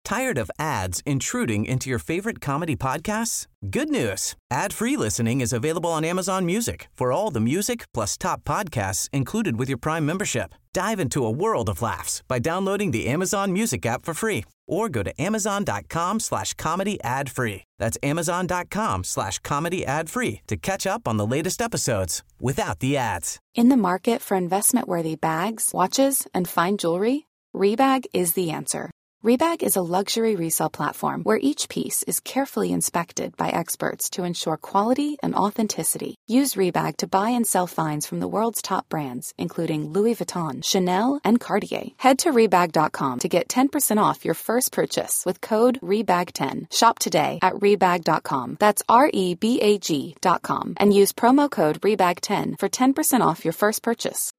Tired of ads intruding into your favorite comedy podcasts? Good news. Ad-free listening is available on Amazon Music for all the music plus top podcasts included with your Prime membership. Dive into a world of laughs by downloading the Amazon Music app for free or go to amazon.com/comedy ad-free. That's amazon.com/comedy ad-free to catch up on the latest episodes without the ads. In the market for investment-worthy bags, watches, and fine jewelry, Rebag is the answer. Rebag is a luxury resale platform where each piece is carefully inspected by experts to ensure quality and authenticity. Use Rebag to buy and sell finds from the world's top brands, including Louis Vuitton, Chanel, and Cartier. Head to Rebag.com to get 10% off your first purchase with code REBAG10. Shop today at Rebag.com. That's REBAG.com. And use promo code REBAG10 for 10% off your first purchase.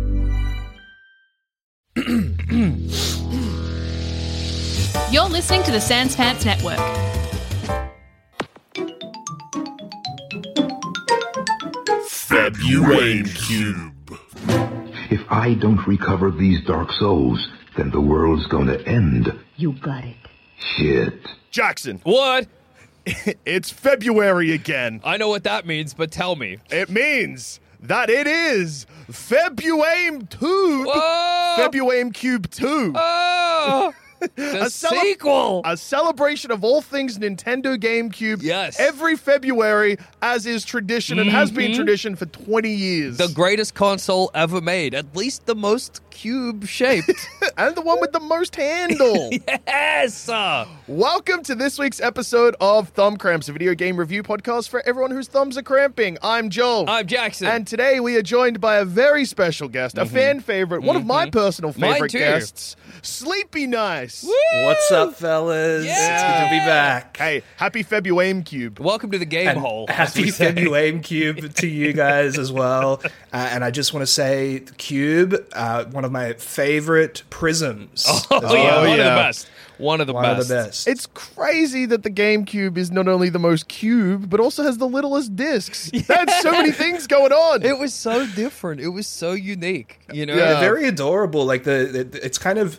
You're listening to the Sans Pants Network. February Cube. If I don't recover these dark souls, then the world's gonna end. You got it. Shit. Jackson, What? it's February again. I know what that means, but tell me. It means that it is February Tube. Whoa! February Cube 2. Oh! The sequel! A celebration of all things Nintendo GameCube. Yes. Every February, as is tradition, and has been tradition for 20 years. The greatest console ever made. At least the most cube-shaped. And the one with the most handle. Yes! Welcome to this week's episode of Thumb Cramps, a video game review podcast for everyone whose thumbs are cramping. I'm Joel. I'm Jackson. And today we are joined by a very special guest, a fan favorite, one of my personal favorite too. guests, Sleepy Nice. Woo! What's up, fellas? Yeah. It's good to be back. Hey, happy February Cube. Welcome to the game And hole. as happy we say. February Cube to you guys as well. And I just want to say, Cube, one of my favorite prisms. Oh, as yeah. well. One of the best. One of the One best. of the best. It's crazy that the GameCube is not only the most cube, but also has the littlest discs. That's so many things going on. It was so different. It was so unique. You know? Yeah. They're very adorable. Like it's kind of.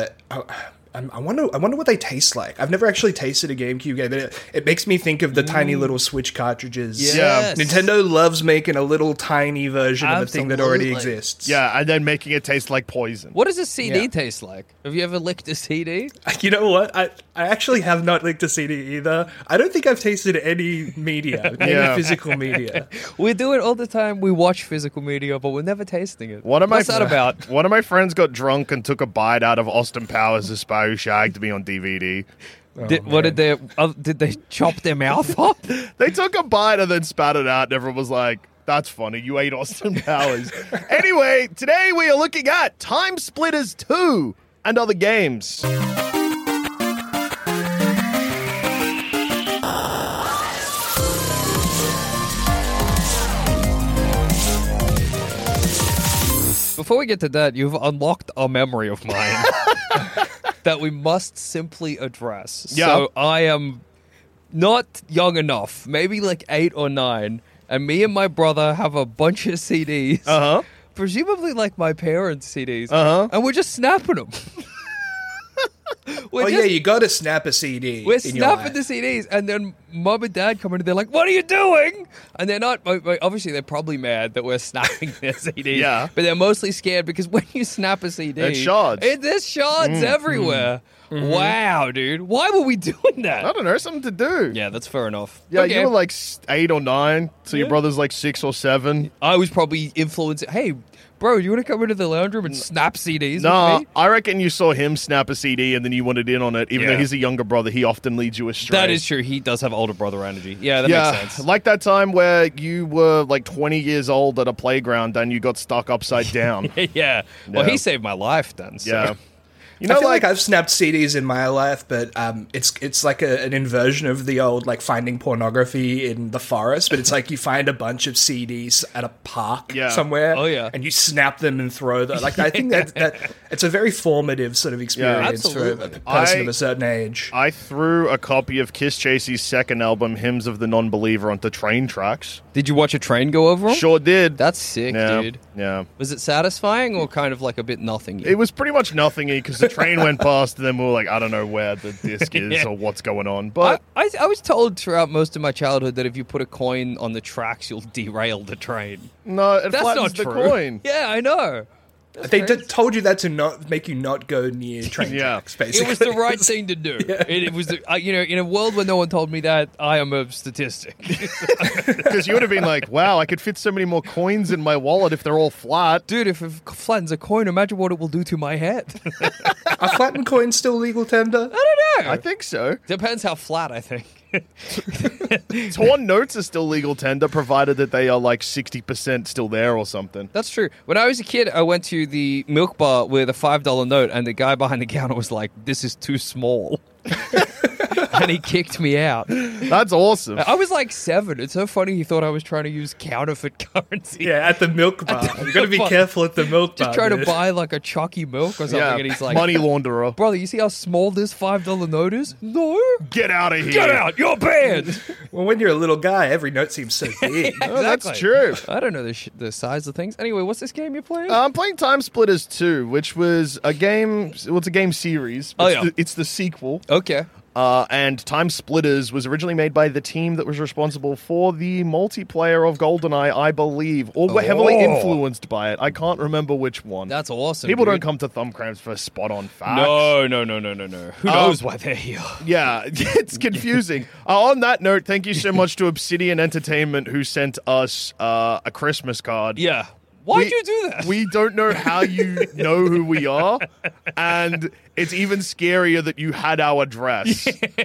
I wonder what they taste like. I've never actually tasted a GameCube game, but it makes me think of the tiny little Switch cartridges. Yes. Nintendo loves making a little tiny version of a thing that already Absolutely. exists. Yeah, and then making it taste like poison. What does a CD Yeah. taste like? Have you ever licked a CD? You know what? I actually have not licked a CD either. I don't think I've tasted any media, any physical media. We do it all the time. We watch physical media, but we're never tasting it. What's that about? One of my friends got drunk and took a bite out of Austin Powers' Spy Who Shagged Me on DVD. Did they chop their mouth off? They took a bite and then spat it out, and everyone was like, that's funny, you ate Austin Powers. Anyway, today we are looking at Time Splitters 2 and other games. Before we get to that, you've unlocked a memory of mine that we must simply address. Yeah. So I am not young enough, maybe like 8 or 9, and me and my brother have a bunch of CDs. Uh-huh. Presumably like my parents' CDs. Uh-huh. And we're just snapping them. Yeah, you got to snap a CD. We're in your snapping life. the CDs, and then mum and dad come in and they're like, "What are you doing?" And they're not, obviously they're probably mad that we're snapping their CDs. Yeah. But they're mostly scared because when you snap a CD, It's shards. There's shards everywhere. Wow, dude. Why were we doing that? I don't know, something to do. Yeah, that's fair enough. Yeah, Okay. you were like 8 or 9, so your brother's like 6 or 7. I was probably influenced. Hey, bro, you want to come into the lounge room and snap CDs Nah, with me? I reckon you saw him snap a CD and then you wanted in on it. Even though he's a younger brother, he often leads you astray. That is true. He does have older brother energy. Yeah, that makes sense. Like that time where you were like 20 years old at a playground and you got stuck upside down. Yeah. Well, Yeah. he saved my life then. So. Yeah. You I know, feel like, like I've snapped CDs in my life, but it's like an inversion of the old like finding pornography in the forest. But it's like you find a bunch of CDs at a park somewhere, and you snap them and throw them. Like I think that it's a very formative sort of experience for a person of a certain age. I threw a copy of Kiss Chasey's second album, Hymns of the Non-Believer, onto train tracks. Did you watch a train go over them? Sure did. That's sick, dude. Yeah. Was it satisfying or kind of like a bit nothingy? It was pretty much nothingy because train went past, and then we were like, I don't know where the disc is or what's going on. But I was told throughout most of my childhood that if you put a coin on the tracks, you'll derail the train. No, it That's flattens not the true. coin. Yeah, I know. They told you that to not make you not go near train tracks, basically. It was the right thing to do. Yeah. It was, in a world where no one told me that, I am a statistic. Because you would have been like, wow, I could fit so many more coins in my wallet if they're all flat. Dude, if it flattens a coin, imagine what it will do to my head. Are flattened coins still legal tender? I don't know. I think so. Depends how flat, I think. Torn notes are still legal tender, provided that they are like 60% still there or something. That's true. When I was a kid, I went to the milk bar with a $5 note, and the guy behind the counter was like, "This is too small." And he kicked me out. That's awesome. I was like 7. It's so funny he thought I was trying to use counterfeit currency. Yeah, at the milk bar. You've got to be careful at the milk bar. Just trying to buy like a chalky milk or something, and he's like, money launderer. "Brother, you see how small this $5 note is? No? Get out of here. Get out! You're banned!" Well, when you're a little guy, every note seems so big. Oh, that's true. I don't know the size of things. Anyway, what's this game you're playing? I'm playing Time Splitters 2, which was a game. Well, it's a game series. It's the sequel. Okay. And Time Splitters was originally made by the team that was responsible for the multiplayer of GoldenEye, I believe, or were heavily influenced by it. I can't remember which one. That's awesome. People dude. don't come to Thumb Cramps for spot-on facts. No. Who knows why they're here? Yeah, it's confusing. On that note, thank you so much to Obsidian Entertainment, who sent us a Christmas card. Yeah. Why'd you do that? We don't know how you know who we are, and it's even scarier that you had our address.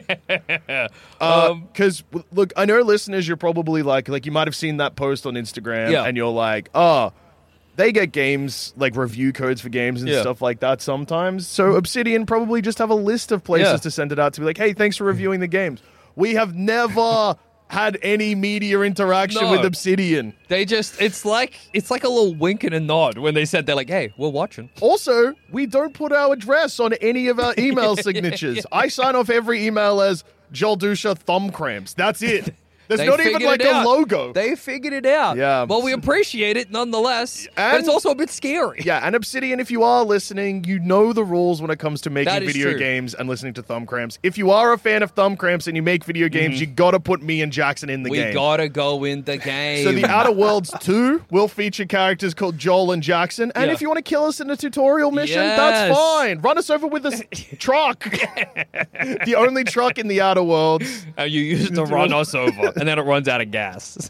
Because, look, I know listeners, you're probably like you might have seen that post on Instagram, and you're like, oh, they get games, like review codes for games and stuff like that sometimes. So Obsidian probably just have a list of places to send it out to be like, hey, thanks for reviewing the games. We have never had any media interaction with Obsidian. They just, it's like a little wink and a nod when they said, they're like, hey, we're watching. Also, we don't put our address on any of our email signatures. I sign off every email as Joel Dusha Thumb Cramps. That's it. There's not even like a logo. They figured it out. Yeah. Well, we appreciate it nonetheless, but it's also a bit scary. Yeah, and Obsidian, if you are listening, you know the rules when it comes to making video games and listening to Thumb Cramps. If you are a fan of Thumb Cramps and you make video games, you gotta put me and Jackson in the game. We gotta go in the game. So the Outer Worlds 2 will feature characters called Joel and Jackson, and if you want to kill us in a tutorial mission, that's fine. Run us over with this truck. The only truck in the Outer Worlds. You use it to run us over. And then it runs out of gas.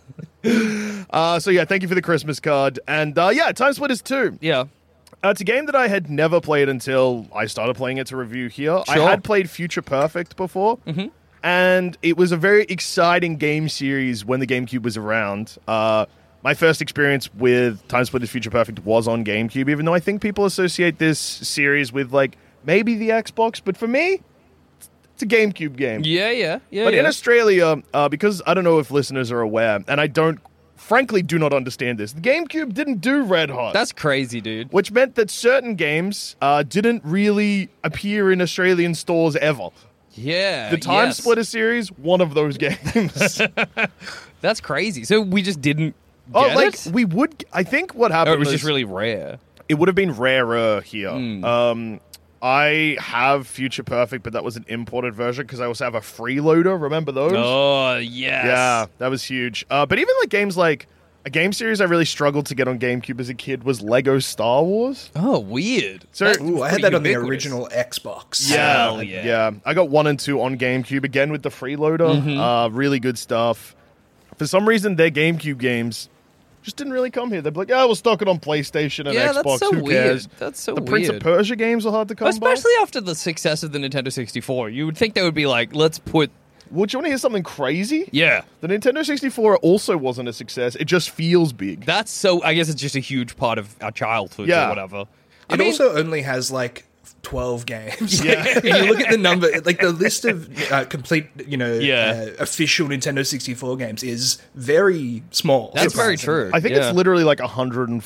So yeah, thank you for the Christmas card. And Time Splitters 2. Yeah. It's a game that I had never played until I started playing it to review here. Sure. I had played Future Perfect before. Mm-hmm. And it was a very exciting game series when the GameCube was around. My first experience with Time Splitters Future Perfect was on GameCube, even though I think people associate this series with like maybe the Xbox. But for me, it's a GameCube game. Yeah. But in Australia, because I don't know if listeners are aware, and I frankly do not understand this, the GameCube didn't do Red Hot. That's crazy, dude. Which meant that certain games didn't really appear in Australian stores ever. Yeah. The Time Splitter series, one of those games. That's crazy. So we just didn't get it? We would, I think what happened it was just really rare. It would have been rarer here. I have Future Perfect, but that was an imported version because I also have a freeloader. Remember those? Oh, yes. Yeah, that was huge. But even like games like a game series I really struggled to get on GameCube as a kid was Lego Star Wars. Oh, weird. So I had that on the original Xbox. Yeah. I got 1 and 2 on GameCube, again with the freeloader. Really good stuff. For some reason, their GameCube games just didn't really come here. They'd be like, we'll stock it on PlayStation and Xbox. That's so Who cares? Weird. That's so the weird. Prince of Persia games are hard to come Especially by. after the success of the Nintendo 64. You would think they would be like, let's put... Would you want to hear something crazy? Yeah. The Nintendo 64 also wasn't a success. It just feels big. That's so... I guess it's just a huge part of our childhood or whatever. It also only has like 12 games. Yeah. If you look at the number, like the list of complete, official Nintendo 64 games is very small. That's very true. I think it's literally like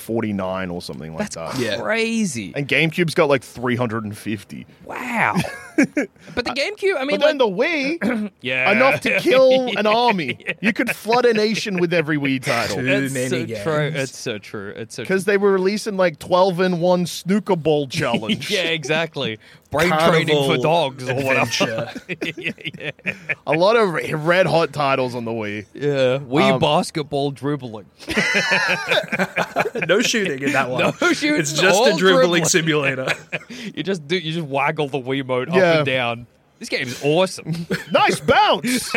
149 or something like that. That's crazy. And GameCube's got like 350. Wow. But the GameCube, I mean, but then the Wii, yeah, enough to kill an army. Yeah. You could flood a nation with every Wii title. Too many games. True. It's so true. It's so because they were releasing like 12-in-1 snooker ball challenge. Yeah, exactly. Brain training for dogs or whatever. Yeah. A lot of red hot titles on the Wii. Yeah, Wii basketball dribbling. No shooting in that one. No shooting. It's just a dribbling simulator. You just waggle the Wiimote up and down. This game is awesome. Nice bounce.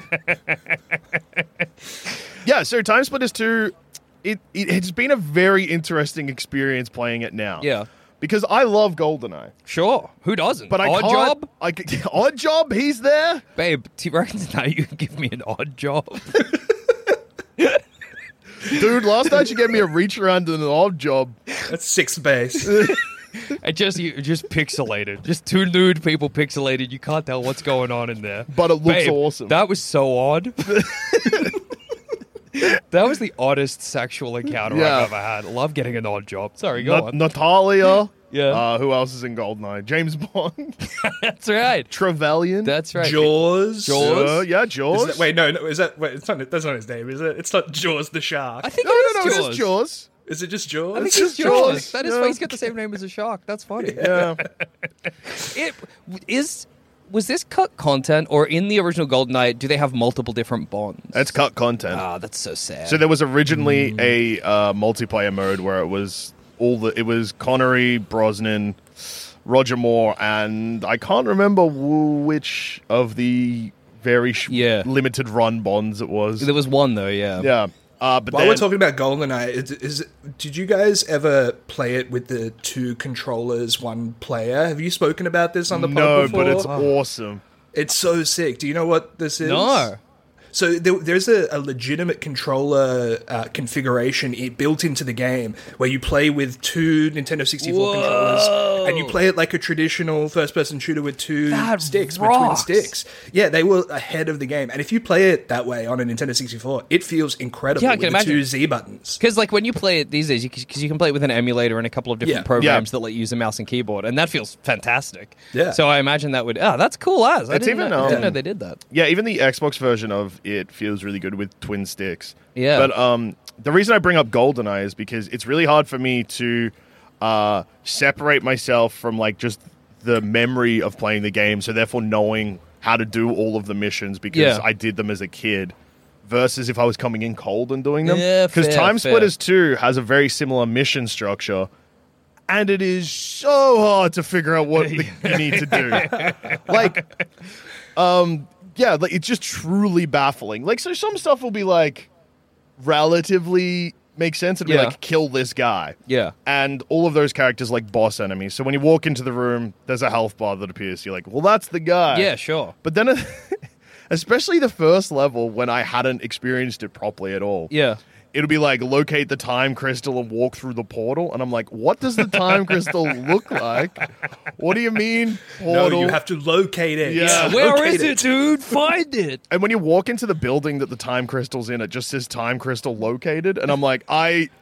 Yeah, so Time Splitters 2, it's been a very interesting experience playing it now. Yeah. Because I love GoldenEye. Sure. Who doesn't? But Odd Job? Odd Job, he's there. Babe, do you reckon tonight you can give me an Odd Job? Dude, last night you gave me a reach around and an Odd Job. That's 6th base. And just pixelated. Just two nude people pixelated. You can't tell what's going on in there. But it looks awesome. That was so odd. That was the oddest sexual encounter I've ever had. Love getting an odd job. Sorry, go on. Natalia. Yeah. Who else is in GoldenEye? James Bond. That's right. Trevelyan. That's right. Jaws. Yeah, Jaws. No. Is that? Wait, it's not. That's not his name, is it? It's not Jaws the shark. I think No, Jaws. it's Jaws. Is it just Jaws? I think it's Jaws. That is why he's got the same name as a shark. That's funny. Yeah. Was this cut content, or in the original GoldenEye, do they have multiple different Bonds? That's cut content. Ah, that's so sad. So there was originally a multiplayer mode where it was Connery, Brosnan, Roger Moore, and I can't remember which of the very limited run Bonds it was. There was one though, yeah. Yeah. But While we're talking about GoldenEye, did you guys ever play it with the 2 controllers, 1 player? Have you spoken about this on the pod before? No, but it's awesome. It's so sick. Do you know what this is? No. So there's a legitimate controller configuration built into the game where you play with 2 Nintendo 64 controllers, and you play it like a traditional first-person shooter with 2 sticks, between sticks. Yeah, they were ahead of the game. And if you play it that way on a Nintendo 64, it feels incredible with the 2 Z buttons. Because like when you play it these days, because you can play it with an emulator and a couple of different programs that let you use a mouse and keyboard, and that feels fantastic. Yeah. So I imagine that would... that's cool as. I didn't know they did that. Yeah, even the Xbox version of it feels really good with twin sticks. Yeah. But the reason I bring up GoldenEye is because it's really hard for me to separate myself from like just the memory of playing the game, so therefore knowing how to do all of the missions because I did them as a kid, versus if I was coming in cold and doing them. Yeah, because Time Splitters 2 has a very similar mission structure, and it is so hard to figure out what you need to do. Like, yeah, like it's just truly baffling. Like, so some stuff will be like relatively make sense. It'll be like, kill this guy. Yeah. And all of those characters like boss enemies. So when you walk into the room, there's a health bar that appears. You're like, well, that's the guy. Yeah, sure. But then, especially the first level when I hadn't experienced it properly at all. Yeah. It'll be like, locate the time crystal and walk through the portal. And I'm like, what does the time crystal look like? What do you mean, portal? No, you have to locate it. Yeah. Where is it, dude? Find it. And when you walk into the building that the time crystal's in, it just says time crystal located. And I'm like,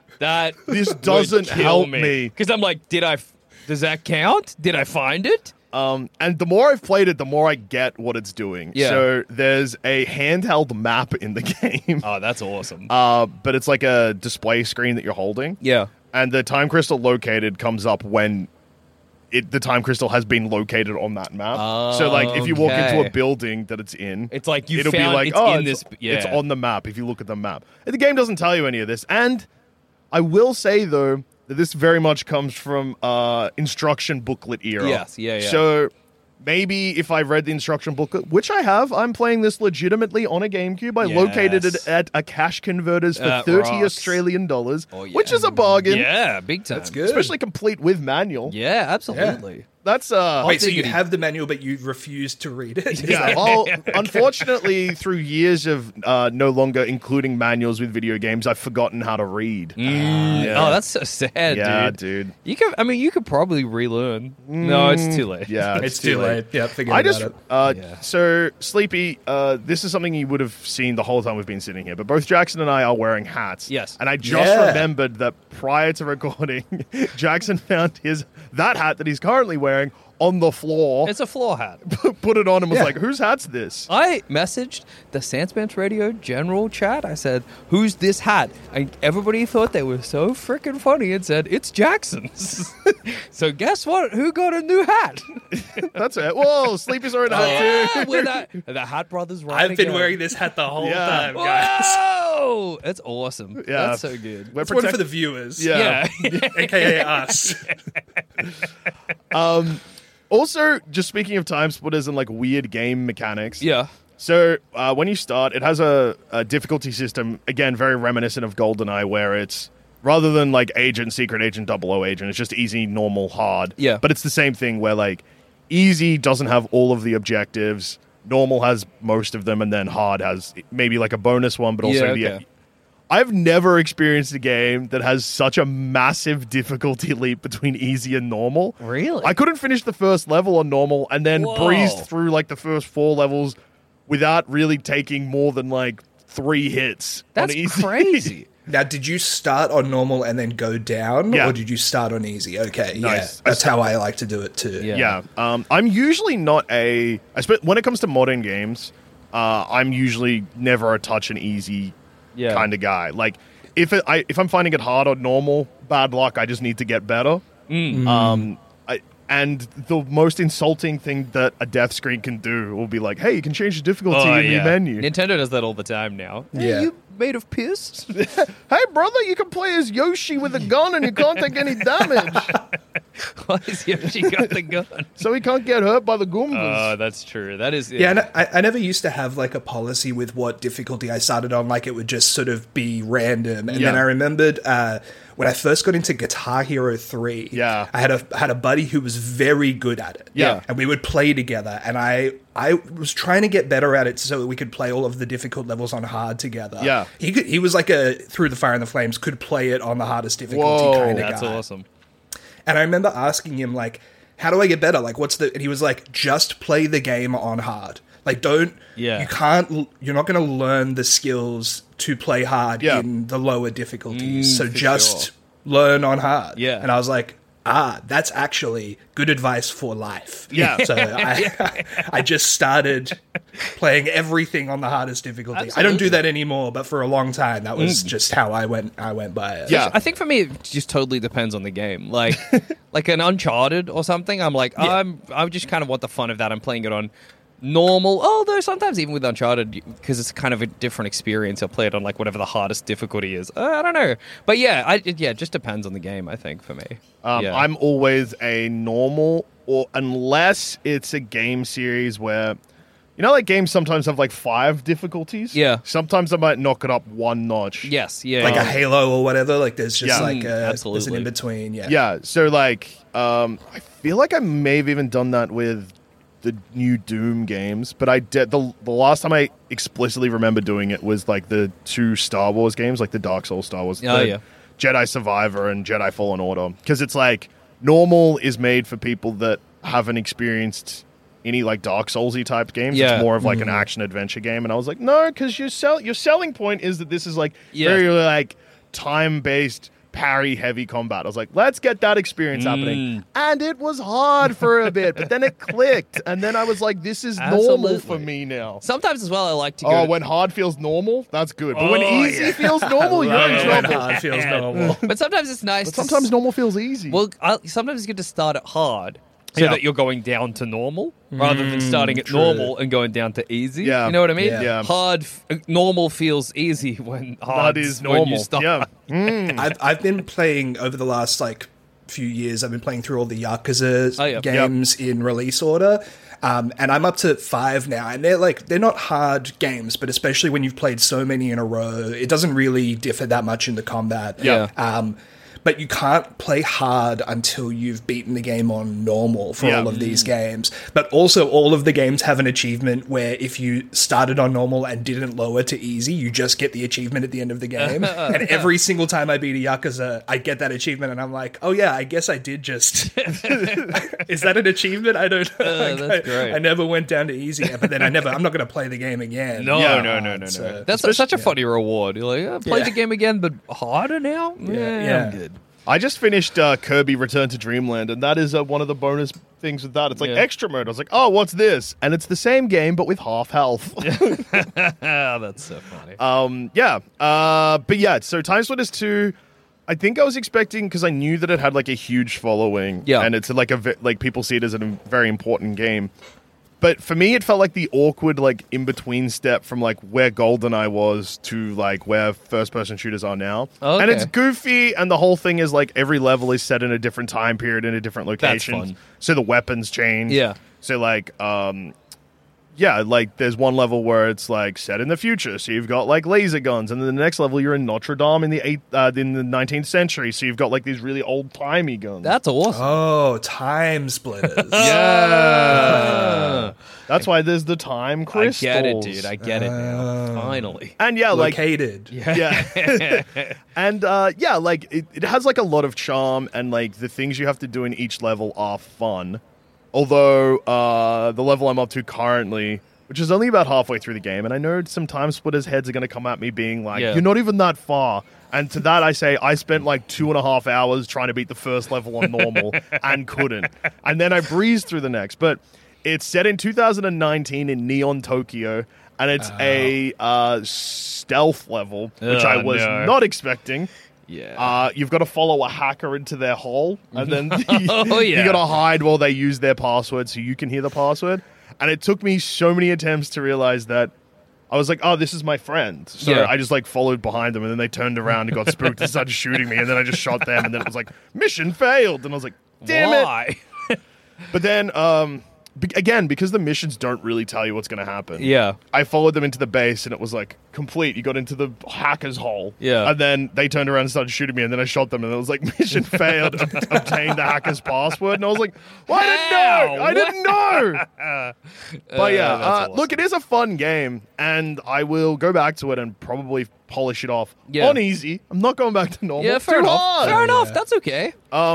this doesn't help me. Because I'm like, does that count? Did I find it? And the more I've played it, the more I get what it's doing. Yeah. So there's a handheld map in the game. Oh, that's awesome. But it's like a display screen that you're holding. Yeah. And the time crystal located comes up when the time crystal has been located on that map. So like if you walk into a building that it's in, it's like it'll be like, it's on the map if you look at the map. And the game doesn't tell you any of this. And I will say though, this very much comes from instruction booklet era. Yes, yeah. So maybe if I read the instruction booklet, which I have, I'm playing this legitimately on a GameCube. I located it at a cash converters for $30 Australian dollars, which is a bargain. Yeah, big time. That's good. Especially complete with manual. Yeah, absolutely. Yeah. That's wait, so you have the manual, but you refuse to read it? Yeah. Well, unfortunately, through years of no longer including manuals with video games, I've forgotten how to read. Oh, that's so sad, dude. You could probably relearn. No, it's too late. Yeah, it's too late. Yeah, forget about it. So, Sleepy, this is something you would have seen the whole time we've been sitting here, but both Jackson and I are wearing hats. Yes. And I just remembered that prior to recording, Jackson found that hat that he's currently wearing on the floor. It's a floor hat. Put it on and was like, whose hat's this? I messaged the Sanspants Radio general chat. I said, who's this hat? And everybody thought they were so freaking funny and said, it's Jackson's. So guess what? Who got a new hat? That's it. Whoa, Sleepy's wearing a hat too. The Hat Brothers I've been wearing this hat the whole time, guys. Whoa! That's awesome. Yeah. That's so good. It's one for the viewers. Yeah. AKA us. Also, just speaking of time splitters and like weird game mechanics. Yeah. So when you start, it has a difficulty system, again, very reminiscent of GoldenEye, where it's rather than like agent, secret agent, 00 agent, it's just easy, normal, hard. Yeah. But it's the same thing where like easy doesn't have all of the objectives, normal has most of them, and then hard has maybe like a bonus one, but also I've never experienced a game that has such a massive difficulty leap between easy and normal. Really? I couldn't finish the first level on normal and then breezed through like the first 4 levels without really taking more than like 3 hits. That's on easy. crazy. Now, did you start on normal and then go down, or did you start on easy? Okay, nice. That's how I like to do it too. Yeah. I'm usually not when it comes to modern games, I'm usually never a touch and easy kind of guy. Like, if I'm finding it hard or normal, bad luck, I just need to get better. And the most insulting thing that a death screen can do will be like, hey, you can change the difficulty in the menu. Nintendo does that all the time now. Yeah. Hey, you made of piss? Hey, brother, you can play as Yoshi with a gun and you can't take any damage. Why has Yoshi got the gun? So he can't get hurt by the Goombas. Oh, that's true. That is... Yeah, and I never used to have like a policy with what difficulty I started on. Like, it would just sort of be random. And then I remembered... when I first got into Guitar Hero 3, I had a buddy who was very good at it. Yeah. And we would play together, and I was trying to get better at it so that we could play all of the difficult levels on hard together. Yeah. He was like a Through the Fire and the Flames, could play it on the hardest difficulty kind of guy. That's awesome. And I remember asking him, like, how do I get better? Like, and he was like, just play the game on hard. Like, you're not going to learn the skills to play hard in the lower difficulties. So just learn on hard. Yeah. And I was like, that's actually good advice for life. Yeah. So I just started playing everything on the hardest difficulty. Absolutely. I don't do that anymore, but for a long time, that was just how I went by it. Yeah. I think for me, it just totally depends on the game. Like, like an Uncharted or something, I'm like, I just kind of want the fun of that. I'm playing it on normal, although sometimes even with Uncharted, because it's kind of a different experience, I'll play it on like whatever the hardest difficulty is. I don't know, but it just depends on the game. I think for me, I'm always a normal, or unless it's a game series where, you know, like games sometimes have like 5 difficulties. Yeah, sometimes I might knock it up 1 notch. Yes, yeah, like a Halo or whatever. Like there's just absolutely. there's an in between. Yeah. So like, I feel like I may have even done that with the new Doom games, but I did the last time I explicitly remember doing it was like the 2 Star Wars games, like the Dark Souls Star Wars, Jedi Survivor and Jedi Fallen Order, because it's like normal is made for people that haven't experienced any like Dark Soulsy type games. It's more of like an action adventure game, and I was like, no, because your selling point is that this is like very like time based, parry heavy combat. I was like, let's get that experience happening. And it was hard for a bit, but then it clicked. And then I was like, this is normal for me now. Sometimes as well, I like to go... when hard feels normal, that's good. But when easy feels normal, you're in trouble. When hard feels normal. But sometimes it's nice But sometimes normal feels easy. Well, sometimes it's good to start at hard, so that you're going down to normal rather than starting at normal and going down to easy. Yeah. You know what I mean? Yeah. Normal feels easy when hard is normal. When you start. Yeah. I've been playing over the last like few years. I've been playing through all the Yakuza games in release order. And I'm up to 5 now, and they're not hard games, but especially when you've played so many in a row, it doesn't really differ that much in the combat. Yeah. But you can't play hard until you've beaten the game on normal for all of these games. But also, all of the games have an achievement where if you started on normal and didn't lower to easy, you just get the achievement at the end of the game. And every single time I beat a Yakuza, I get that achievement, and I'm like, oh yeah, I guess I did just... Is that an achievement? I don't know. That's great. I never went down to easy, but then I'm not going to play the game again. No. That's such a funny reward. You're like, play the game again, but harder now? Yeah. I'm good. I just finished Kirby Return to Dreamland, and that is one of the bonus things with that. It's like extra mode. I was like, oh, what's this? And it's the same game, but with half health. That's so funny. But yeah, so Time Splitters 2, I think I was expecting, because I knew that it had like a huge following. Yeah. And it's like people see it as a very important game. But for me, it felt like the awkward, like, in-between step from, like, where GoldenEye was to, like, where first-person shooters are now. Okay. And it's goofy, and the whole thing is, like, every level is set in a different time period in a different location. That's fun. So the weapons change. Yeah. So, like, like, there's one level where it's, like, set in the future. So you've got, like, laser guns. And then the next level, you're in Notre Dame in the 19th century. So you've got, like, these really old-timey guns. That's awesome. Oh, Time Splitters. Yeah. That's why there's the time crystals. I get it, dude. I get it now. Finally. And, yeah, like... Located. Yeah. And, like, it has, like, a lot of charm. And, like, the things you have to do in each level are fun. Although, the level I'm up to currently, which is only about halfway through the game, and I know some Time Splitters heads are going to come at me being like, you're not even that far. And to that I say, I spent like 2.5 hours trying to beat the first level on normal and couldn't. And then I breezed through the next. But it's set in 2019 in Neon Tokyo, and it's a stealth level, which I was not expecting. Yeah. You've got to follow a hacker into their hole, and then you got to hide while they use their password so you can hear the password. And it took me so many attempts to realize that I was like, oh, this is my friend. So I just like followed behind them, and then they turned around and got spooked and started shooting me, and then I just shot them, and then it was like, mission failed. And I was like, damn it. But then, again, because the missions don't really tell you what's going to happen. Yeah. I followed them into the base, and it was like, complete. You got into the hacker's hole. Yeah. And then they turned around and started shooting me, and then I shot them, and it was like, mission failed. Obtained the hacker's password. And I was like, well, I didn't know. But yeah, look, it is a fun game, and I will go back to it and probably polish it off on easy. I'm not going back to normal. Yeah, fair enough. Fair enough. That's okay.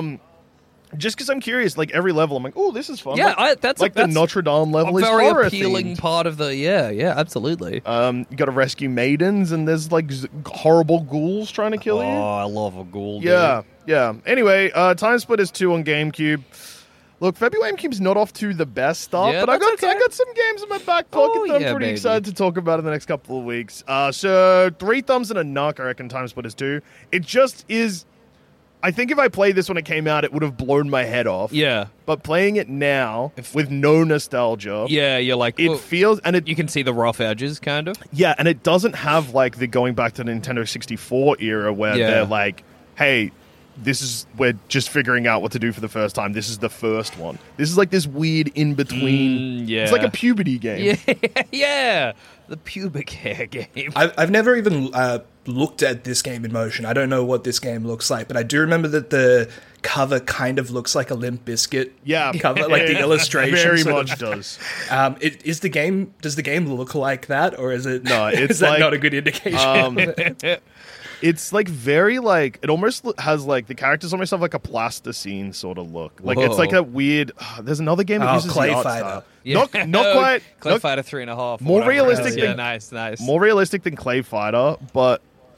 Just because I'm curious, like every level, I'm like, oh, this is fun. Yeah, that's the Notre Dame level is very horror appealing themed. Part of the absolutely. You got to rescue maidens, and there's like horrible ghouls trying to kill you. Oh, I love a ghoul. Yeah. Anyway, Time Splitters 2 on GameCube. Look, February GameCube's not off to the best start, but I got some games in my back pocket that I'm pretty excited to talk about in the next couple of weeks. So 3 thumbs and a knock, I reckon. Time Splitters 2. It just is. I think if I played this when it came out, it would have blown my head off. Yeah. But playing it now, with no nostalgia... Yeah, you're like... It feels... and you can see the rough edges, kind of. Yeah, and it doesn't have, like, the going back to the Nintendo 64 era where they're like, hey, we're just figuring out what to do for the first time. This is the first one. This is, like, this weird in-between... It's like a puberty game. Yeah. The pubic hair game. I've never even... looked at this game in motion. I don't know what this game looks like, but I do remember that the cover kind of looks like a Limp Bizkit cover, like the illustration very much does. Does the game look like that, or is it? No, it's is that not a good indication? It's like very like it almost has like the characters almost have like a plasticine sort of look. Like it's like a weird. There's another game that uses Clay the art Fighter. style. Not quite. Clay Fighter 3.5. More realistic. Than, nice. More realistic than Clay Fighter, but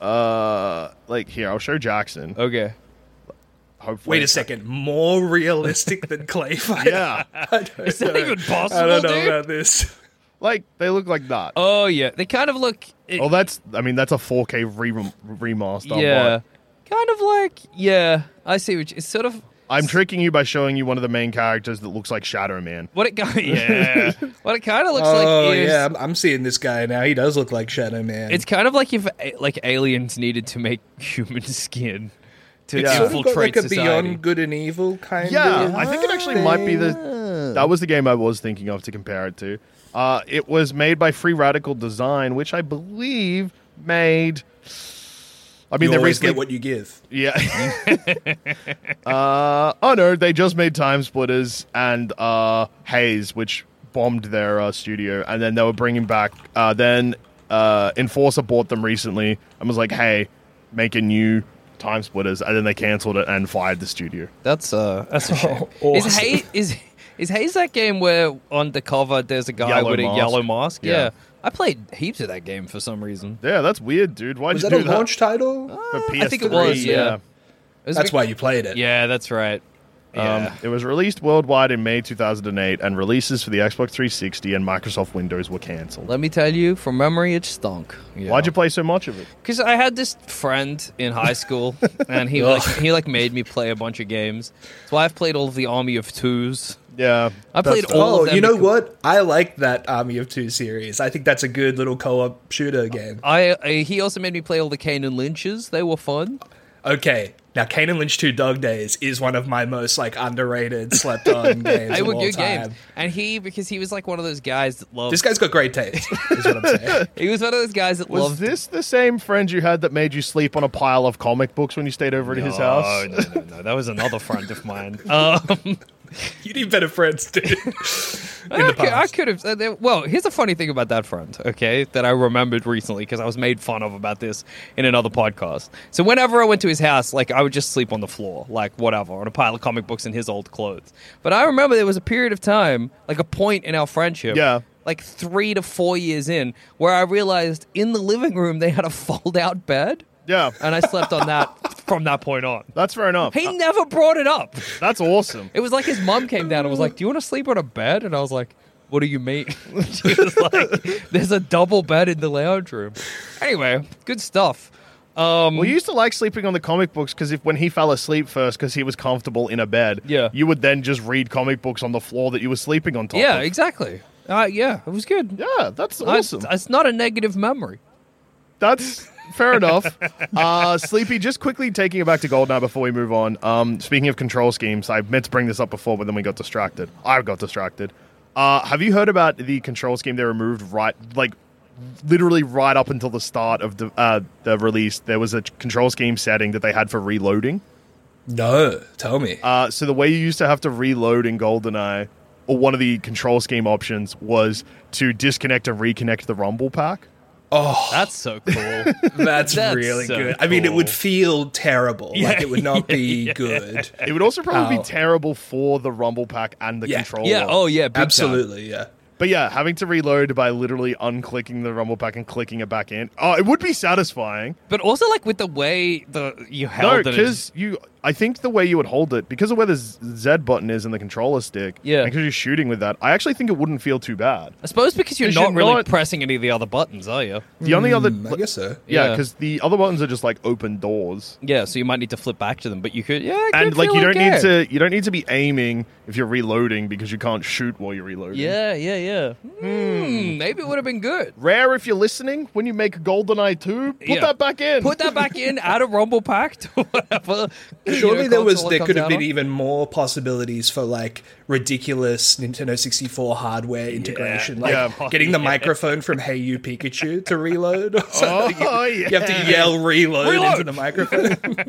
like here I'll show Jackson. Okay. Hopefully. Wait a second. More realistic than Clay Fighter? Yeah. Is that even possible? I don't know about this. Like they look like that. Oh yeah, they kind of look. That's a 4K remaster. Yeah, kind of like I see. It's sort of. I'm tricking you by showing you one of the main characters that looks like Shadow Man. What it kind of looks like is... yeah, I'm seeing this guy now. He does look like Shadow Man. It's kind of like if like aliens needed to make human skin to infiltrate sort of got like society. A Beyond Good and Evil kind of. Yeah, I think it actually might be that was the game I was thinking of to compare it to. It was made by Free Radical Design, which I believe made. I mean, you always get what you give. Yeah. Oh no, they just made Time Splitters and Haze, which bombed their studio, and then they were bringing back. Then Enforcer bought them recently and was like, "Hey, make a new Time Splitters," and then they canceled it and fired the studio. That's awesome. Is Haze that game where on the cover there's a guy with a yellow mask? Yeah. I played heaps of that game for some reason. Yeah, that's weird, dude. Why'd you do that? Was that a launch title? For PS3, I think it was, yeah. That's why you played it. Yeah, that's right. It was released worldwide in May 2008, and releases for the Xbox 360 and Microsoft Windows were cancelled. Let me tell you, from memory, it stunk. Why'd you play so much of it? Because I had this friend in high school, and he made me play a bunch of games. So I've played all of the Army of Twos. Yeah, I played all of them. You know what? I like that Army of Two series. I think that's a good little co-op shooter game. He also made me play all the Kane and Lynches. They were fun. Okay. Now, Kane and Lynch 2 Dog Days is one of my most underrated, slept-on games. They were of all good time. games, and because he was like one of those guys that loved. This guy's got great taste. Is what I'm saying. He was one of those guys that loved. Was this the same friend you had that made you sleep on a pile of comic books when you stayed over at his house? No. That was another friend of mine. You need better friends, dude. I could have. Well, here's the funny thing about that friend, okay, that I remembered recently because I was made fun of about this in another podcast. So whenever I went to his house, like I would just sleep on the floor, like whatever, on a pile of comic books and his old clothes. But I remember there was a period of time, like a point in our friendship, like 3 to 4 years in, where I realized in the living room they had a fold-out bed. Yeah. And I slept on that from that point on. That's fair enough. He never brought it up. That's awesome. It was like his mom came down and was like, "Do you want to sleep on a bed?" And I was like, "What do you mean?" She was like, "There's a double bed in the lounge room." Anyway, good stuff. Well, you used to like sleeping on the comic books because when he fell asleep first because he was comfortable in a bed, you would then just read comic books on the floor that you were sleeping on top of. Yeah, exactly. It was good. Yeah, that's awesome. It's not a negative memory. That's... fair enough. Sleepy, just quickly taking it back to GoldenEye before we move on. Speaking of control schemes, I meant to bring this up before, but then we got distracted. I got distracted. Have you heard about the control scheme they removed literally right up until the start of the release? There was a control scheme setting that they had for reloading. No, tell me. So the way you used to have to reload in GoldenEye, or one of the control scheme options, was to disconnect and reconnect the rumble pack. Oh, that's so cool. That's really so good. Cool. I mean, it would feel terrible. Yeah. Like, it would not be good. It would also probably be terrible for the rumble pack and the controller. Yeah, oh yeah, absolutely, yeah. But yeah, having to reload by literally unclicking the rumble pack and clicking it back in. Oh, it would be satisfying. But also, like, with the way you held it. No, because I think the way you would hold it, because of where the Z button is in the controller stick, and because you're shooting with that, I actually think it wouldn't feel too bad. I suppose because you're not really pressing any of the other buttons, are you? The only other... I guess so. Yeah, because the other buttons are just, like, open doors. Yeah, so you might need to flip back to them, but you could... Yeah, and, like, you don't need to be aiming if you're reloading because you can't shoot while you're reloading. Yeah. Maybe it would have been good. Rare, if you're listening, when you make GoldenEye 2, put that back in. Put that back in, add a rumble pack to whatever. Surely there could have been even more possibilities for like ridiculous Nintendo 64 hardware integration, getting the microphone from Hey You Pikachu to reload. You have to yell reload into the microphone.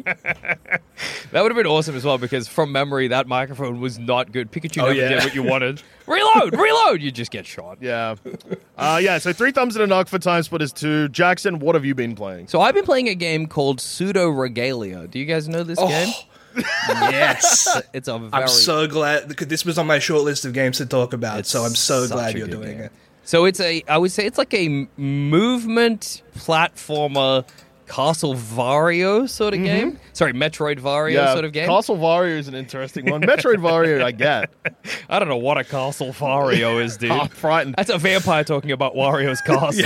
That would have been awesome as well, because from memory that microphone was not good. Pikachu never did what you wanted. Reload! You just get shot. Yeah. So 3 thumbs and a knock for Time Splitters 2. Jackson, what have you been playing? So I've been playing a game called Pseudo Regalia. Do you guys know this game? Yes. I'm so glad, because this was on my short list of games to talk about, so I'm so glad you're doing it. So I would say it's like a movement platformer Castlevania sort of game. Sorry, Metroidvario sort of game. Castlevania is an interesting one. Metroidvario, I get. I don't know what a Castlevania is, dude. I'm frightened. That's a vampire talking about Wario's castle.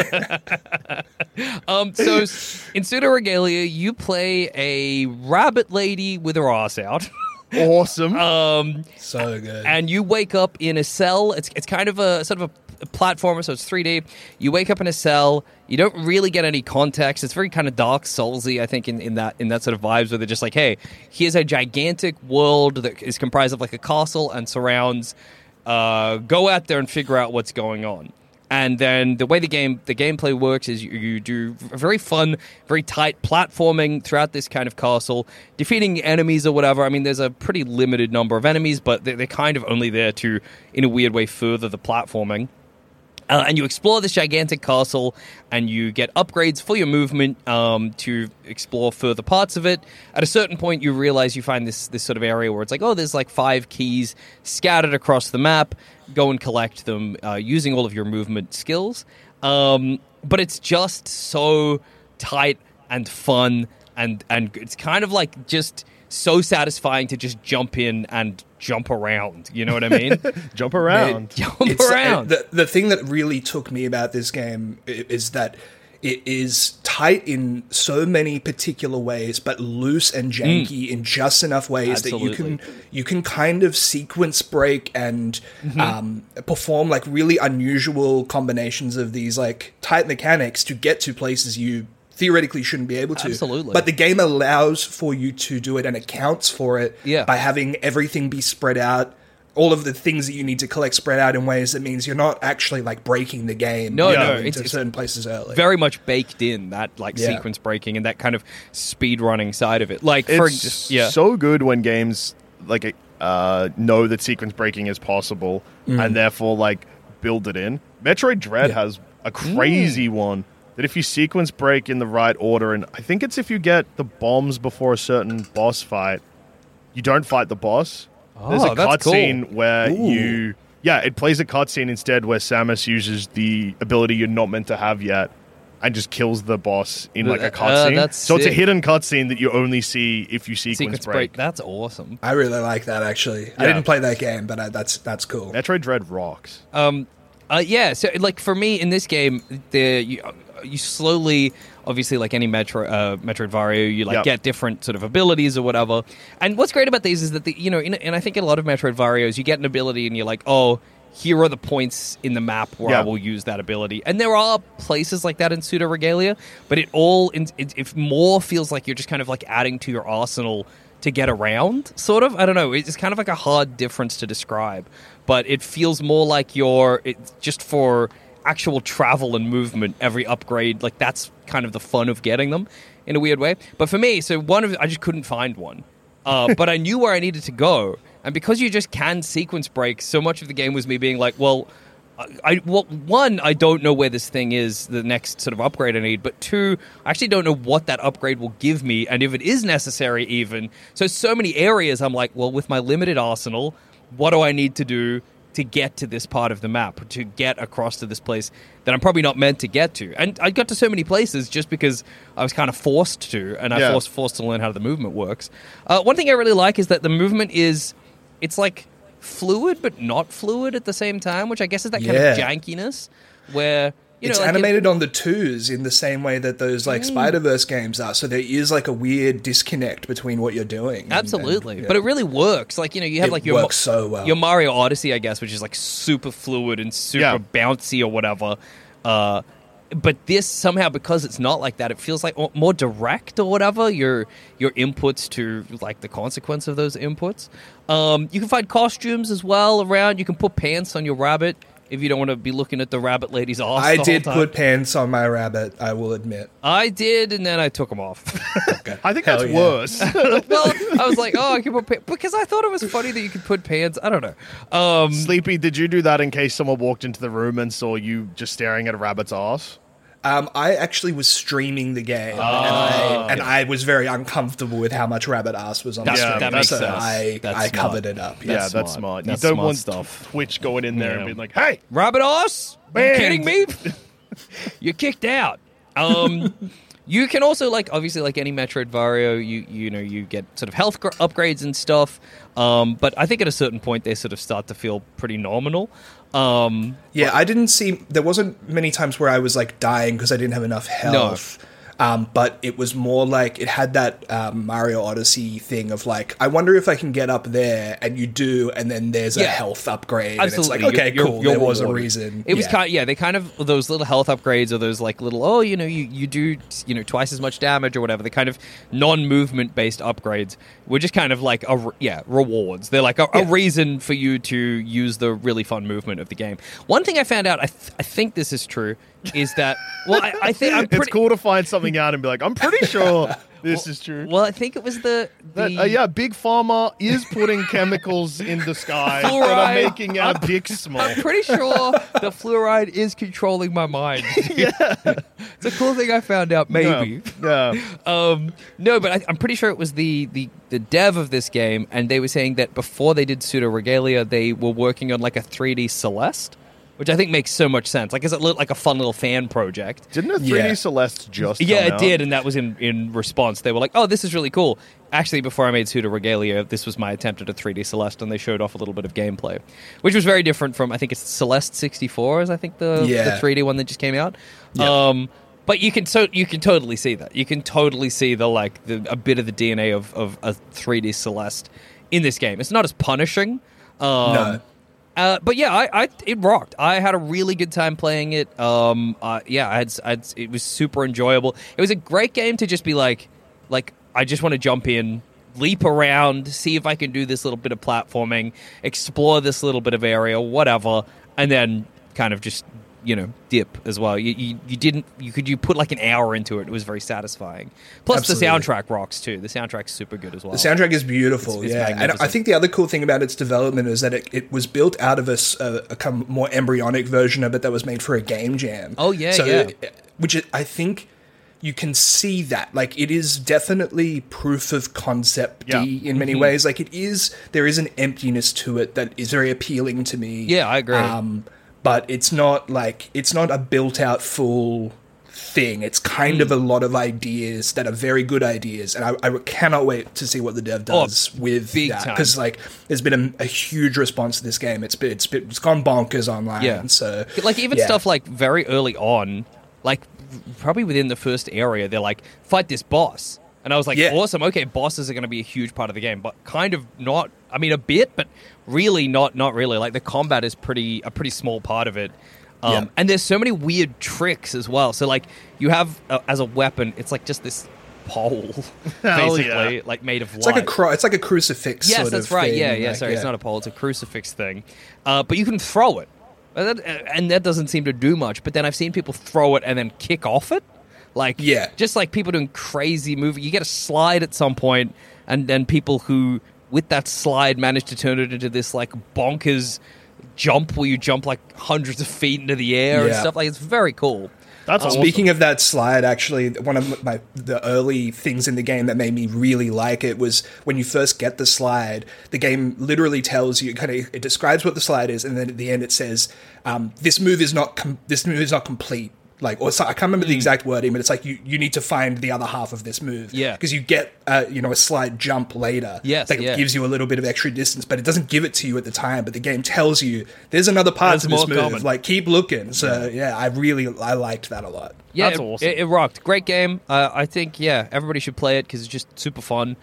So in Pseudo Regalia, you play a rabbit lady with her ass out. Awesome. So good. And you wake up in a cell. It's kind of a sort of a platformer, so it's 3D. You wake up in a cell. You don't really get any context. It's very kind of Dark Soulsy, I think, in that sort of vibes where they're just like, hey, here's a gigantic world that is comprised of like a castle and surrounds. Go out there and figure out what's going on. And then the way the gameplay works is you do very fun, very tight platforming throughout this kind of castle, defeating enemies or whatever. I mean, there's a pretty limited number of enemies, but they're kind of only there to, in a weird way, further the platforming. And you explore this gigantic castle, and you get upgrades for your movement to explore further parts of it. At a certain point, you realize you find this sort of area where it's like, oh, there's like 5 keys scattered across the map. Go and collect them using all of your movement skills. But it's just so tight and fun, and it's kind of like just so satisfying to just jump in and jump around. You know what I mean? Jump around. Jump around. The thing that really took me about this game is that it is tight in so many particular ways, but loose and janky in just enough ways that you can kind of sequence break and perform like really unusual combinations of these like tight mechanics to get to places you theoretically shouldn't be able to. Absolutely. But the game allows for you to do it and accounts for it by having everything be spread out. All of the things that you need to collect spread out in ways that means you're not actually like breaking the game. Into certain places early. Very much baked in that like sequence breaking and that kind of speed running side of it. Like it's so good when games like know that sequence breaking is possible and therefore like build it in. Metroid Dread has a crazy one that if you sequence break in the right order, and I think it's if you get the bombs before a certain boss fight, you don't fight the boss. There's a cutscene where it plays a cutscene instead where Samus uses the ability you're not meant to have yet and just kills the boss in like a cutscene. So it's a hidden cutscene that you only see if you sequence break. That's awesome. I really like that actually. Yeah. I didn't play that game, but that's cool. Metroid Dread rocks. So like for me in this game, you slowly, obviously, like any Metroidvania, you like get different sort of abilities or whatever. And what's great about these is that and I think in a lot of Metroidvanias, you get an ability and you're like, oh, here are the points in the map where I will use that ability. And there are places like that in Pseudo Regalia, but it more feels like you're just kind of like adding to your arsenal to get around, sort of. I don't know. It's kind of like a hard difference to describe, but it feels more like it's just for actual travel and movement, every upgrade, like that's kind of the fun of getting them in a weird way. But for me, I just couldn't find one. But I knew where I needed to go. And because you just can sequence break, so much of the game was me being like, one, I don't know where this thing is, the next sort of upgrade I need, but two, I actually don't know what that upgrade will give me, and if it is necessary even. So many areas I'm like, well, with my limited arsenal, what do I need to do to get to this part of the map, to get across to this place that I'm probably not meant to get to? And I got to so many places just because I was kind of forced to, and I forced to learn how the movement works. One thing I really like is that the movement it's like fluid but not fluid at the same time, which I guess is that kind of jankiness where it's animated on the twos in the same way that those like Spider-Verse games are. So there is like a weird disconnect between what you're doing. Absolutely. But it really works. Like, you have like works so well. Your Mario Odyssey, I guess, which is like super fluid and super bouncy or whatever. But this somehow, because it's not like that, it feels like more direct or whatever, your inputs to like the consequence of those inputs. You can find costumes as well around. You can put pants on your rabbit if you don't want to be looking at the rabbit lady's arse. I did put pants on my rabbit, I will admit. I did, and then I took them off. Okay. I think that's worse. Well, I was like, I can put pants, because I thought it was funny that you could put pants. I don't know. Sleepy, did you do that in case someone walked into the room and saw you just staring at a rabbit's arse? I actually was streaming the game, and I was very uncomfortable with how much rabbit ass was on the screen. That makes sense. I covered it up. That's smart. You don't want Twitch going in there and being like, "Hey, rabbit ass! Are you kidding me? You're kicked out." You can also, like, obviously, like any Metroidvania, you get sort of health upgrades and stuff. But I think at a certain point they sort of start to feel pretty nominal. I didn't see. There wasn't many times where I was like dying because I didn't have enough health. No. But it was more like it had that Mario Odyssey thing of like, I wonder if I can get up there, and you do, and then there's a health upgrade. Absolutely. And it's like, okay, cool. There was a reason. It was they kind of, those little health upgrades or those like little, you do, twice as much damage or whatever, the kind of non-movement based upgrades were just kind of like, rewards. They're like a reason for you to use the really fun movement of the game. One thing I found out, I think this is true, is that, I think I'm pretty... It's cool to find something out and be like, I'm pretty sure this is true. Well, I think it was Big Pharma is putting chemicals in the sky that are making our dicks small. I'm pretty sure the fluoride is controlling my mind. It's a cool thing I found out, maybe. Yeah. No, but I'm pretty sure it was the dev of this game, and they were saying that before they did Pseudo Regalia, they were working on like a 3D Celeste, which I think makes so much sense. Like, is it like a fun little fan project? Didn't a 3D Celeste just come it out? did, and that was in response. They were like, oh, this is really cool. Actually, before I made Pseudo-Regalia, this was my attempt at a 3D Celeste, and they showed off a little bit of gameplay, which was very different from, I think it's Celeste 64 is, I think, the 3D one that just came out. Yeah. But you can totally see that. You can totally see a bit of the DNA of a 3D Celeste in this game. It's not as punishing. No. But yeah, it rocked. I had a really good time playing it. It was super enjoyable. It was a great game to just be like I just want to jump in, leap around, see if I can do this little bit of platforming, explore this little bit of area, whatever, and then kind of just, dip as well. You put like an hour into it. It was very satisfying. Plus Absolutely. The soundtrack rocks too. The soundtrack's super good as well. The soundtrack is beautiful, it's and I think the other cool thing about its development is that it was built out of a kind of more embryonic version of it that was made for a game jam. Oh, yeah, I think you can see that. Like, it is definitely proof of concept-y in many ways. Like, there is an emptiness to it that is very appealing to me. Yeah, I agree. But it's not a built-out full thing. It's kind of a lot of ideas that are very good ideas, and I cannot wait to see what the dev does with that, because there's been a huge response to this game. It's gone bonkers online. Yeah. So stuff like very early on, like probably within the first area, they're like, fight this boss. And I was like, awesome, okay, bosses are going to be a huge part of the game, but kind of not, I mean, a bit, but really not really. Like, the combat is a pretty small part of it. And there's so many weird tricks as well. So, like, you have, as a weapon, it's like just this pole, basically, like made of light. It's like a crucifix sort of that's right, thing. It's not a pole, it's a crucifix thing. But you can throw it. And that doesn't seem to do much, but then I've seen people throw it and then kick off it. Just like people doing crazy moving. You get a slide at some point, and then people who, with that slide, manage to turn it into this, like, bonkers jump where you jump, like, hundreds of feet into the air and stuff. Like, it's very cool. That's awesome. Speaking of that slide, actually, one of the early things in the game that made me really like it was when you first get the slide, the game literally tells you, it describes what the slide is, and then at the end it says, this move is not complete. I can't remember the exact wording, but it's like you need to find the other half of this move. Yeah. Because you get a slide jump later. Yes. It gives you a little bit of extra distance, but it doesn't give it to you at the time. But the game tells you there's another part to this move. Common. Like, keep looking. So I liked that a lot. Yeah, that's awesome. It rocked. Great game. I think everybody should play it because it's just super fun.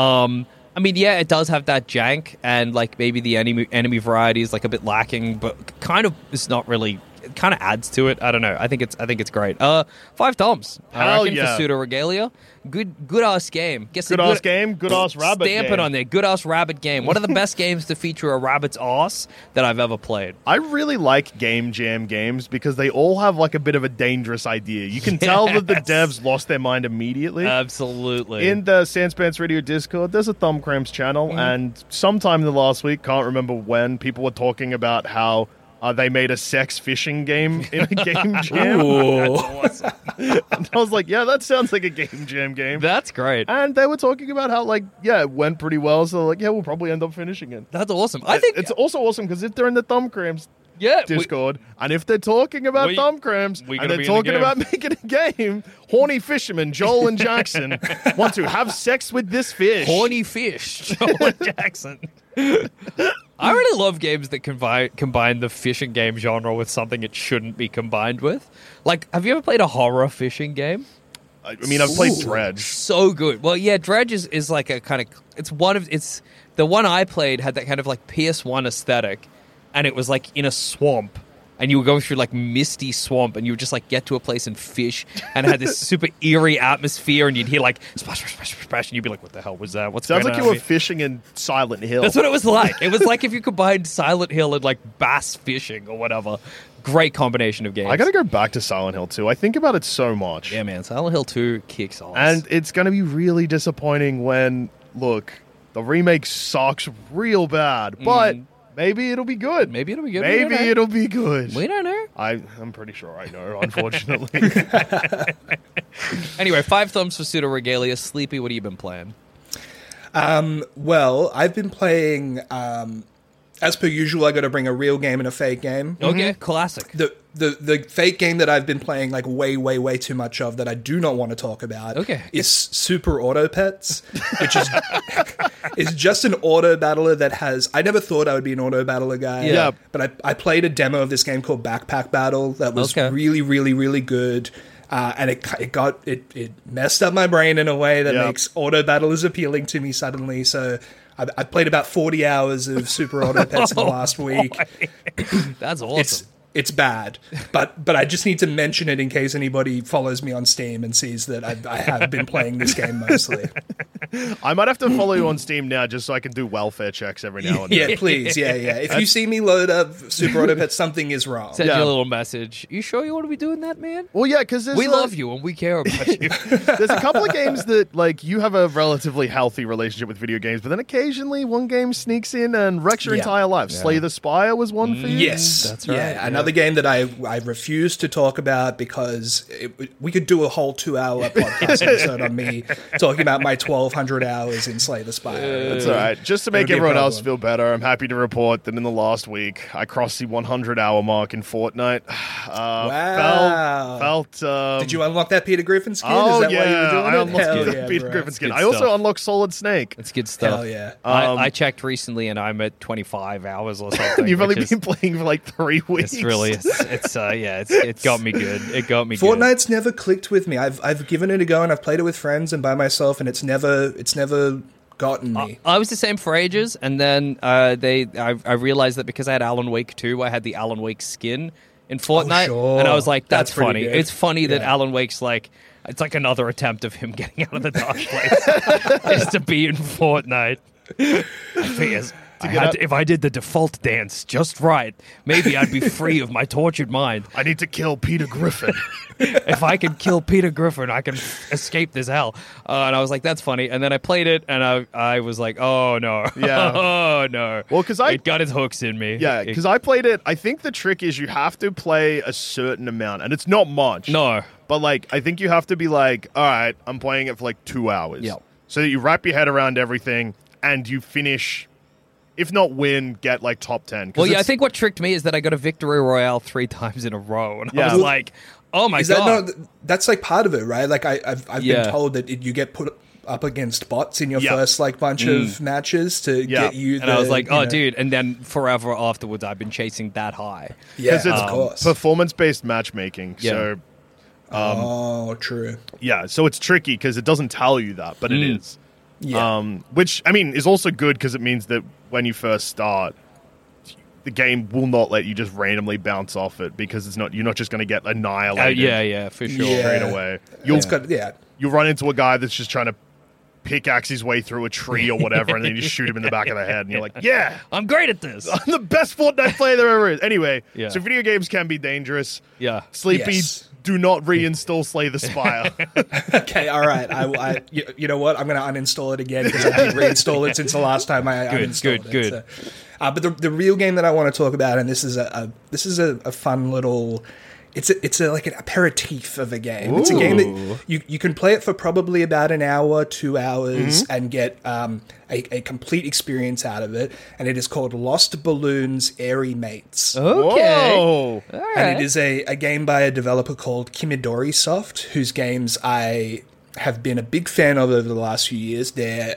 I mean, it does have that jank, and like maybe the enemy variety is like a bit lacking, but kind of it's not really. It kind of adds to it. I don't know. I think it's great. 5 thumbs. I reckon for Pseudo-Regalia. Good ass game. Good ass rabbit stamp game. It on there. Good ass rabbit game. One of the best games to feature a rabbit's ass that I've ever played. I really like game jam games because they all have like a bit of a dangerous idea. You can tell that the devs lost their mind immediately. Absolutely. In the Sans Pants Radio Discord, there's a Thumb Cramps channel, and sometime in the last week, can't remember when, people were talking about how they made a sex fishing game in a game jam. That's awesome. And I was like, yeah, that sounds like a game jam game. That's great. And they were talking about how, it went pretty well. So, we'll probably end up finishing it. That's awesome. I think it's also awesome because if they're in the Thumb Cramps Discord, and if they're talking about Thumb Cramps, and they're talking about making a game, horny fishermen Joel and Jackson want to have sex with this fish. Horny fish, Joel and Jackson. I really love games that combine the fishing game genre with something it shouldn't be combined with. Like, have you ever played a horror fishing game? I mean, I've played Dredge. So good. Well, yeah, Dredge is like a kind of... It's the one I played had that kind of like PS1 aesthetic, and it was like in a swamp, and you were going through like misty swamp, and you would just like get to a place and fish, and it had this super eerie atmosphere, and you'd hear like splash, splash, splash, splash, and you'd be like, what the hell was that? What's going on? Sounds like you were fishing in Silent Hill. That's what it was like. It was like if you combined Silent Hill and like bass fishing or whatever. Great combination of games. I gotta go back to Silent Hill 2. I think about it so much. Yeah, man. Silent Hill 2 kicks ass. And it's gonna be really disappointing when, look, the remake sucks real bad, but... Maybe it'll be good. Maybe it'll be good. Maybe it'll be good. We don't know. I'm pretty sure I know, unfortunately. Anyway, 5 thumbs for Pseudo-Regalia. Sleepy, what have you been playing? Well, I've been playing As per usual, I got to bring a real game and a fake game. Okay, classic. The fake game that I've been playing like way too much of that I do not want to talk about is Super Auto Pets, which is just an auto battler that has... I never thought I would be an auto battler guy, but I played a demo of this game called Backpack Battle that was really good. And it messed up my brain in a way that makes auto battlers appealing to me suddenly. So I played about 40 hours of Super Auto Pets in the last week. That's awesome. It's bad, but I just need to mention it in case anybody follows me on Steam and sees that I have been playing this game mostly. I might have to follow you on Steam now just so I can do welfare checks every now and then. Yeah, please. Yeah. If you see me load up Super Auto Pets, something is wrong. Send you a little message. You sure you want to be doing that, man? Well, yeah, because we love you and we care about you. There's a couple of games that, like, you have a relatively healthy relationship with video games, but then occasionally one game sneaks in and wrecks your entire life. Yeah. Slay the Spire was one for you? Yes. That's right. Yeah, another game that I refuse to talk about because we could do a whole 2-hour podcast episode on me talking about my 1,200 hours in Slay the Spire. That's all right. Just to make everyone else feel better, I'm happy to report that in the last week, I crossed the 100-hour mark in Fortnite. Wow. Did you unlock that Peter Griffin skin? Oh, Is that why you were doing I unlocked the Peter Griffin skin. I also unlocked Solid Snake. That's good stuff. Hell yeah. I checked recently and I'm at 25 hours or something. You've only been playing for like 3 weeks. It got me good. It got me good. Fortnite's never clicked with me. I've given it a go and I've played it with friends and by myself and it's never gotten me. I was the same for ages, and then I realized that because I had Alan Wake 2, I had the Alan Wake skin in Fortnite, and I was like, that's funny. Good. It's funny that Alan Wake's like, it's like another attempt of him getting out of the dark place is to be in Fortnite. If I did the default dance just right, maybe I'd be free of my tortured mind. I need to kill Peter Griffin. If I can kill Peter Griffin, I can escape this hell. And I was like, that's funny. And then I played it, and I was like, oh, no. Yeah. Oh, no. Well, because it got its hooks in me. Yeah, because I played it. I think the trick is you have to play a certain amount, and it's not much. No. But, like, I think you have to be like, all right, I'm playing it for, like, 2 hours. Yeah. So that you wrap your head around everything, and you finish... If not win, get like top 10. Well, yeah, I think what tricked me is that I got a victory royale 3 times in a row, and I was like, "Oh my god!" That's like part of it, right? Like I've been told that you get put up against bots in your first like bunch of matches to get you. And I was like, "Oh, dude!" And then forever afterwards, I've been chasing that high. Yeah, of course, performance-based matchmaking. Yeah. So, true. Yeah, so it's tricky because it doesn't tell you that, but it is. Yeah. Which, I mean, is also good because it means that when you first start, the game will not let you just randomly bounce off it because you're not just going to get annihilated. For sure. Straight away. You'll run into a guy that's just trying to pickaxe his way through a tree or whatever, and then you just shoot him in the back of the head, and you're like, yeah! I'm great at this! I'm the best Fortnite player there ever is! Anyway, so video games can be dangerous. Yeah. Sleepy... Yes. Do not reinstall Slay the Spire. Okay, all right. You know what? I'm going to uninstall it again because I didn't reinstall it since the last time I uninstalled it. Good. So. But the real game that I want to talk about, and this is a fun little. It's like an aperitif of a game. Ooh. It's a game that you can play it for probably about an hour, 2 hours, and get a complete experience out of it. And it is called Lost Balloons Airy Mates. Okay. Whoa. All right. And it is a game by a developer called Kimidori Soft, whose games I have been a big fan of over the last few years. They're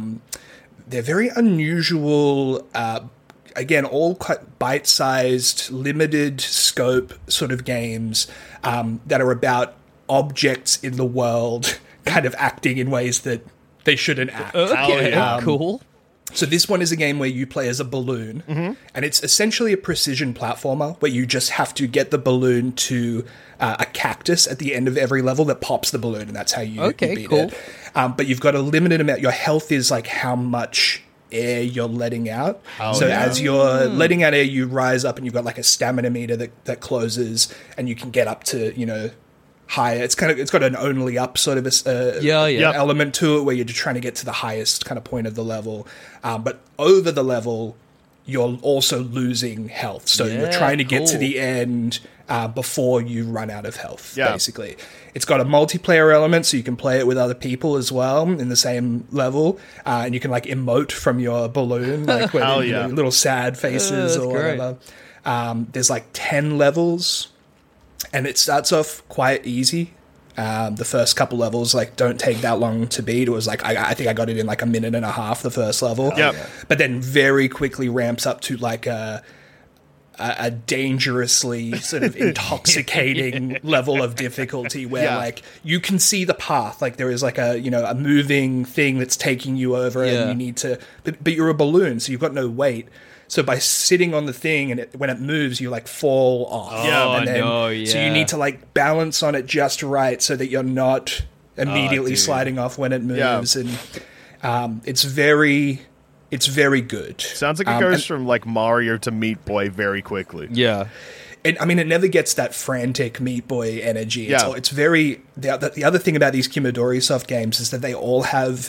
very unusual. Again, all quite bite-sized, limited scope sort of games that are about objects in the world kind of acting in ways that they shouldn't act. Okay, cool. So this one is a game where you play as a balloon, and it's essentially a precision platformer where you just have to get the balloon to a cactus at the end of every level that pops the balloon, and that's how you beat it. But you've got a limited amount. Your health is like how much air you're letting out. As you're letting out air, you rise up, and you've got like a stamina meter that closes, and you can get up to higher. It's got an only up sort of element to it where you're just trying to get to the highest kind of point of the level. But over the level, you're also losing health. So you're trying to get to the end before you run out of health, basically. It's got a multiplayer element, so you can play it with other people as well in the same level. And you can, like, emote from your balloon, like with little sad faces or whatever. There's, like, 10 levels, and it starts off quite easy. The first couple levels, like, don't take that long to beat. It was like, I think I got it in like a minute and a half, the first level. But then very quickly ramps up to like a dangerously sort of intoxicating level of difficulty where like you can see the path. Like there is like a moving thing that's taking you over and you need to, but you're a balloon, so you've got no weight. So by sitting on the thing and when it moves, you like fall off. So you need to like balance on it just right so that you're not immediately sliding off when it moves. And it's very good. Sounds like it goes from like Mario to Meat Boy very quickly. Yeah. I mean, it never gets that frantic Meat Boy energy. It's very... The other thing about these Kimidori Soft games is that they all have...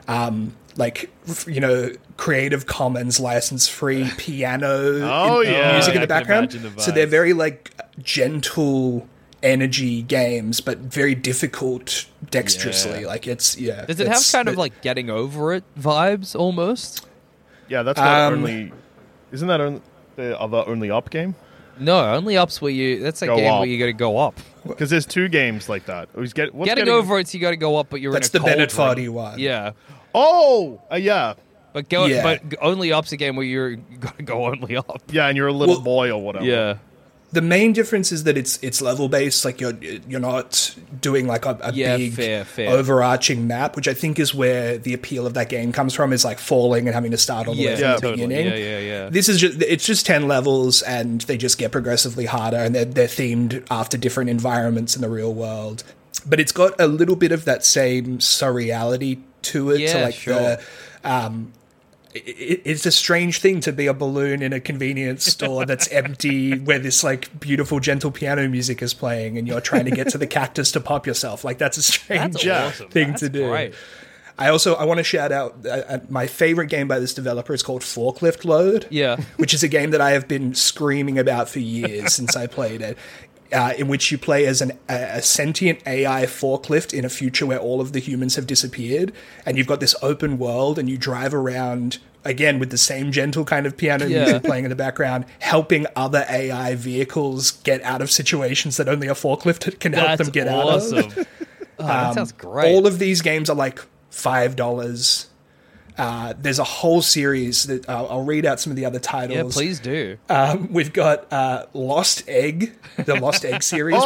Creative Commons license-free piano music in the background. So they're very, like, gentle energy games, but very difficult dexterously. Like, it's, Does it have kind of, like, getting over it vibes, almost? Yeah, that's not only... Isn't that the other Only Up game? No, Only Up's where you... That's a game where you got to go up. Because there's two games like that. Getting over it's you got to go up, but you're in a cold room. That's the Bennett Foddy one. Yeah. Oh, yeah. But Only Up's a game where you got to go only up. Yeah, and you're a little boy or whatever. Yeah. The main difference is that it's level based. Like you're not doing like a big fair. overarching map, which I think is where the appeal of that game comes from. Is like falling and having to start all the way from the beginning. Yeah. This is just 10 levels, and they just get progressively harder, and they're themed after different environments in the real world. But it's got a little bit of that same surreality to it. Yeah, to like it's a strange thing to be a balloon in a convenience store that's empty where this like beautiful gentle piano music is playing and you're trying to get to the cactus to pop yourself. Like that's a strange thing to do. Great. I want to shout out my favorite game by this developer is called Forklift Load. Yeah. Which is a game that I have been screaming about for years since I played it. In which you play as a sentient AI forklift in a future where all of the humans have disappeared, and you've got this open world, and you drive around, again, with the same gentle kind of piano music playing in the background, helping other AI vehicles get out of situations that only a forklift can help them get out of. That sounds great. All of these games are like $5. There's a whole series that I'll read out some of the other titles. Yeah, please do. We've got Lost Egg, the Lost Egg series.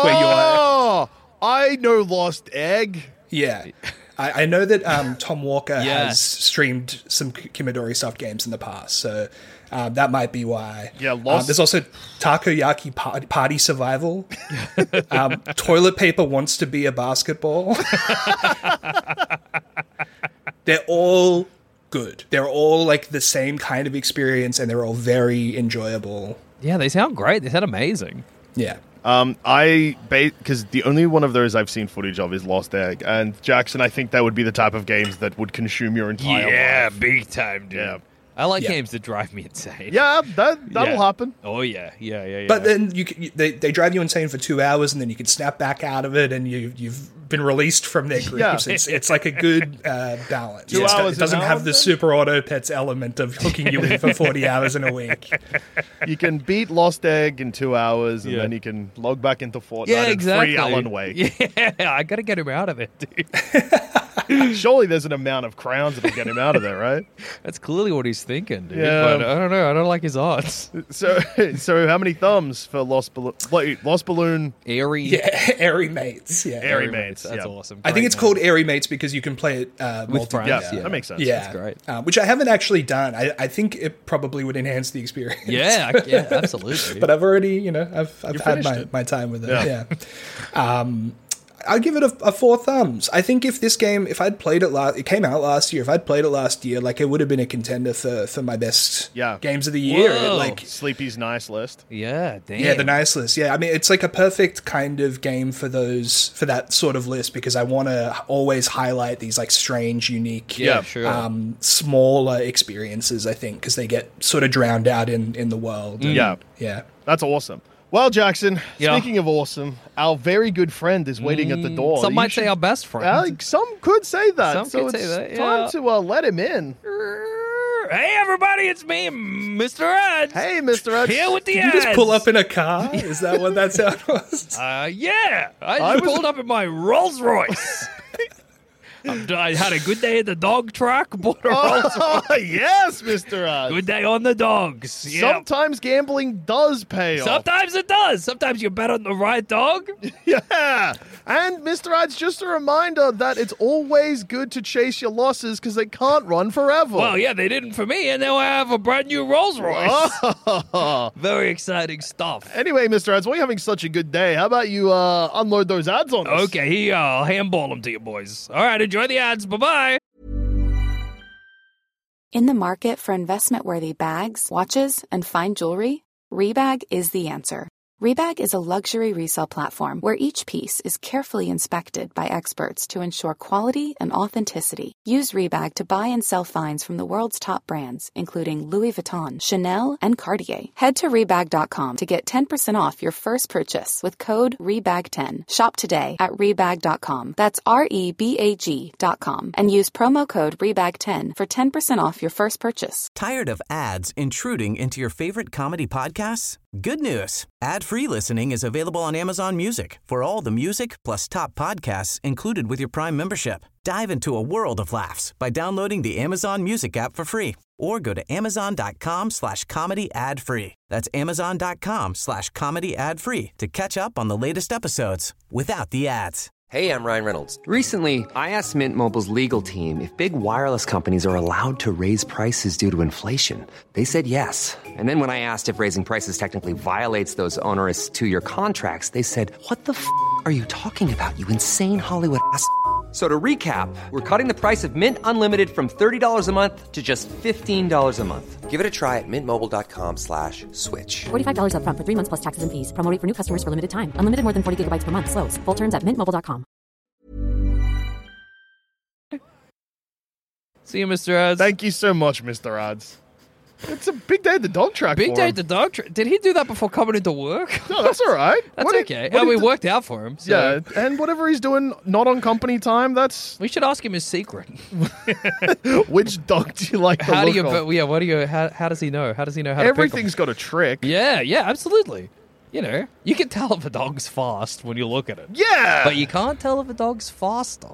I know Lost Egg. Yeah. I know that Tom Walker has streamed some Kimidori Soft games in the past, so that might be why. Yeah, Lost. There's also Takoyaki Party Survival. Toilet Paper Wants to Be a Basketball. They're all good. They're all like the same kind of experience, and they're all very enjoyable. Yeah, they sound great. They sound amazing. Yeah. Because the only one of those I've seen footage of is Lost Egg, and Jackson, I think that would be the type of games that would consume your entire life. Yeah, big time, dude. Yeah. I like games that drive me insane. Yeah, that'll happen. Oh, yeah. But then they drive you insane for 2 hours, and then you can snap back out of it, and you've been released from their grips. It's like a good balance. 2 hours it doesn't have the Super Auto Pets element of hooking you in for 40 hours in a week. You can beat Lost Egg in 2 hours, and then you can log back into Fortnite and free Alan Wake. Yeah, I gotta get him out of it, dude. Surely there's an amount of crowns that'll get him out of there, right? That's clearly what he's thinking, dude. Yeah. But I don't know. I don't like his odds. So how many thumbs for Lost Balloon? Airy. Yeah, Airy Mates. Yeah, Airy Mates. That's awesome. I think it's called Airy Mates because you can play it with friends. Yeah, that makes sense. Yeah, that's great. Which I haven't actually done. I think it probably would enhance the experience. Yeah, absolutely. But I've already, I've had my time with it. Yeah. I'll give it a 4 thumbs. I think if I'd played it it came out last year. If I'd played it last year, like, it would have been a contender for my best games of the year. Like Sleepy's nice list. Yeah, damn. Yeah, the nice list. Yeah, I mean, it's like a perfect kind of game for that sort of list, because I want to always highlight these like strange, unique, smaller experiences. I think because they get sort of drowned out in the world. Yeah, that's awesome. Well, Jackson, speaking of awesome, our very good friend is waiting at the door. Some might say our best friend. Some could say that. Some could say that, time to let him in. Hey, everybody, it's me, Mr. Ads. Hey, Mr. Ads. Here with the Did ads. you just pull up in a car? Is that what that sound was? Yeah. I pulled up in my Rolls Royce. I had a good day at the dog track. Bought a Rolls Royce. Yes, Mr. Ads. Good day on the dogs. Yep. Sometimes gambling does pay off. Sometimes it does. Sometimes you bet on the right dog. Yeah. And, Mr. Ads, just a reminder that it's always good to chase your losses because they can't run forever. Well, yeah, they didn't for me, and now I have a brand new Rolls Royce. Very exciting stuff. Anyway, Mr. Ads, while you're having such a good day, how about you unload those ads on us? Okay, here, I'll handball them to you boys. All right, enjoy the ads. Bye-bye. In the market for investment-worthy bags, watches, and fine jewelry, Rebag is the answer. Rebag is a luxury resale platform where each piece is carefully inspected by experts to ensure quality and authenticity. Use Rebag to buy and sell finds from the world's top brands, including Louis Vuitton, Chanel, and Cartier. Head to Rebag.com to get 10% off your first purchase with code REBAG10. Shop today at Rebag.com. That's REBAG.com. And use promo code REBAG10 for 10% off your first purchase. Tired of ads intruding into your favorite comedy podcasts? Good news. Ad-free listening is available on Amazon Music for all the music plus top podcasts included with your Prime membership. Dive into a world of laughs by downloading the Amazon Music app for free or go to amazon.com/comedy ad-free. That's amazon.com/comedy ad-free to catch up on the latest episodes without the ads. Hey, I'm Ryan Reynolds. Recently, I asked Mint Mobile's legal team if big wireless companies are allowed to raise prices due to inflation. They said yes. And then when I asked if raising prices technically violates those onerous 2-year contracts, they said, "What the f*** are you talking about, you insane Hollywood ass?" So to recap, we're cutting the price of Mint Unlimited from $30 a month to just $15 a month. Give it a try at mintmobile.com/switch. $45 up front for 3 months plus taxes and fees. Promo rate for new customers for limited time. Unlimited more than 40 gigabytes per month. Slows full terms at mintmobile.com. See you, Mr. Ads. Thank you so much, Mr. Ads. It's a big day at the dog track. Big day at the dog track. Did he do that before coming into work? No, that's all right. That's okay. We worked out for him. So. Yeah, and whatever he's doing, not on company time. We should ask him his secret. Which dog do you like? How does he know? How does he know how? Everything's got a trick. Yeah, absolutely. You know, you can tell if a dog's fast when you look at it. Yeah, but you can't tell if a dog's faster.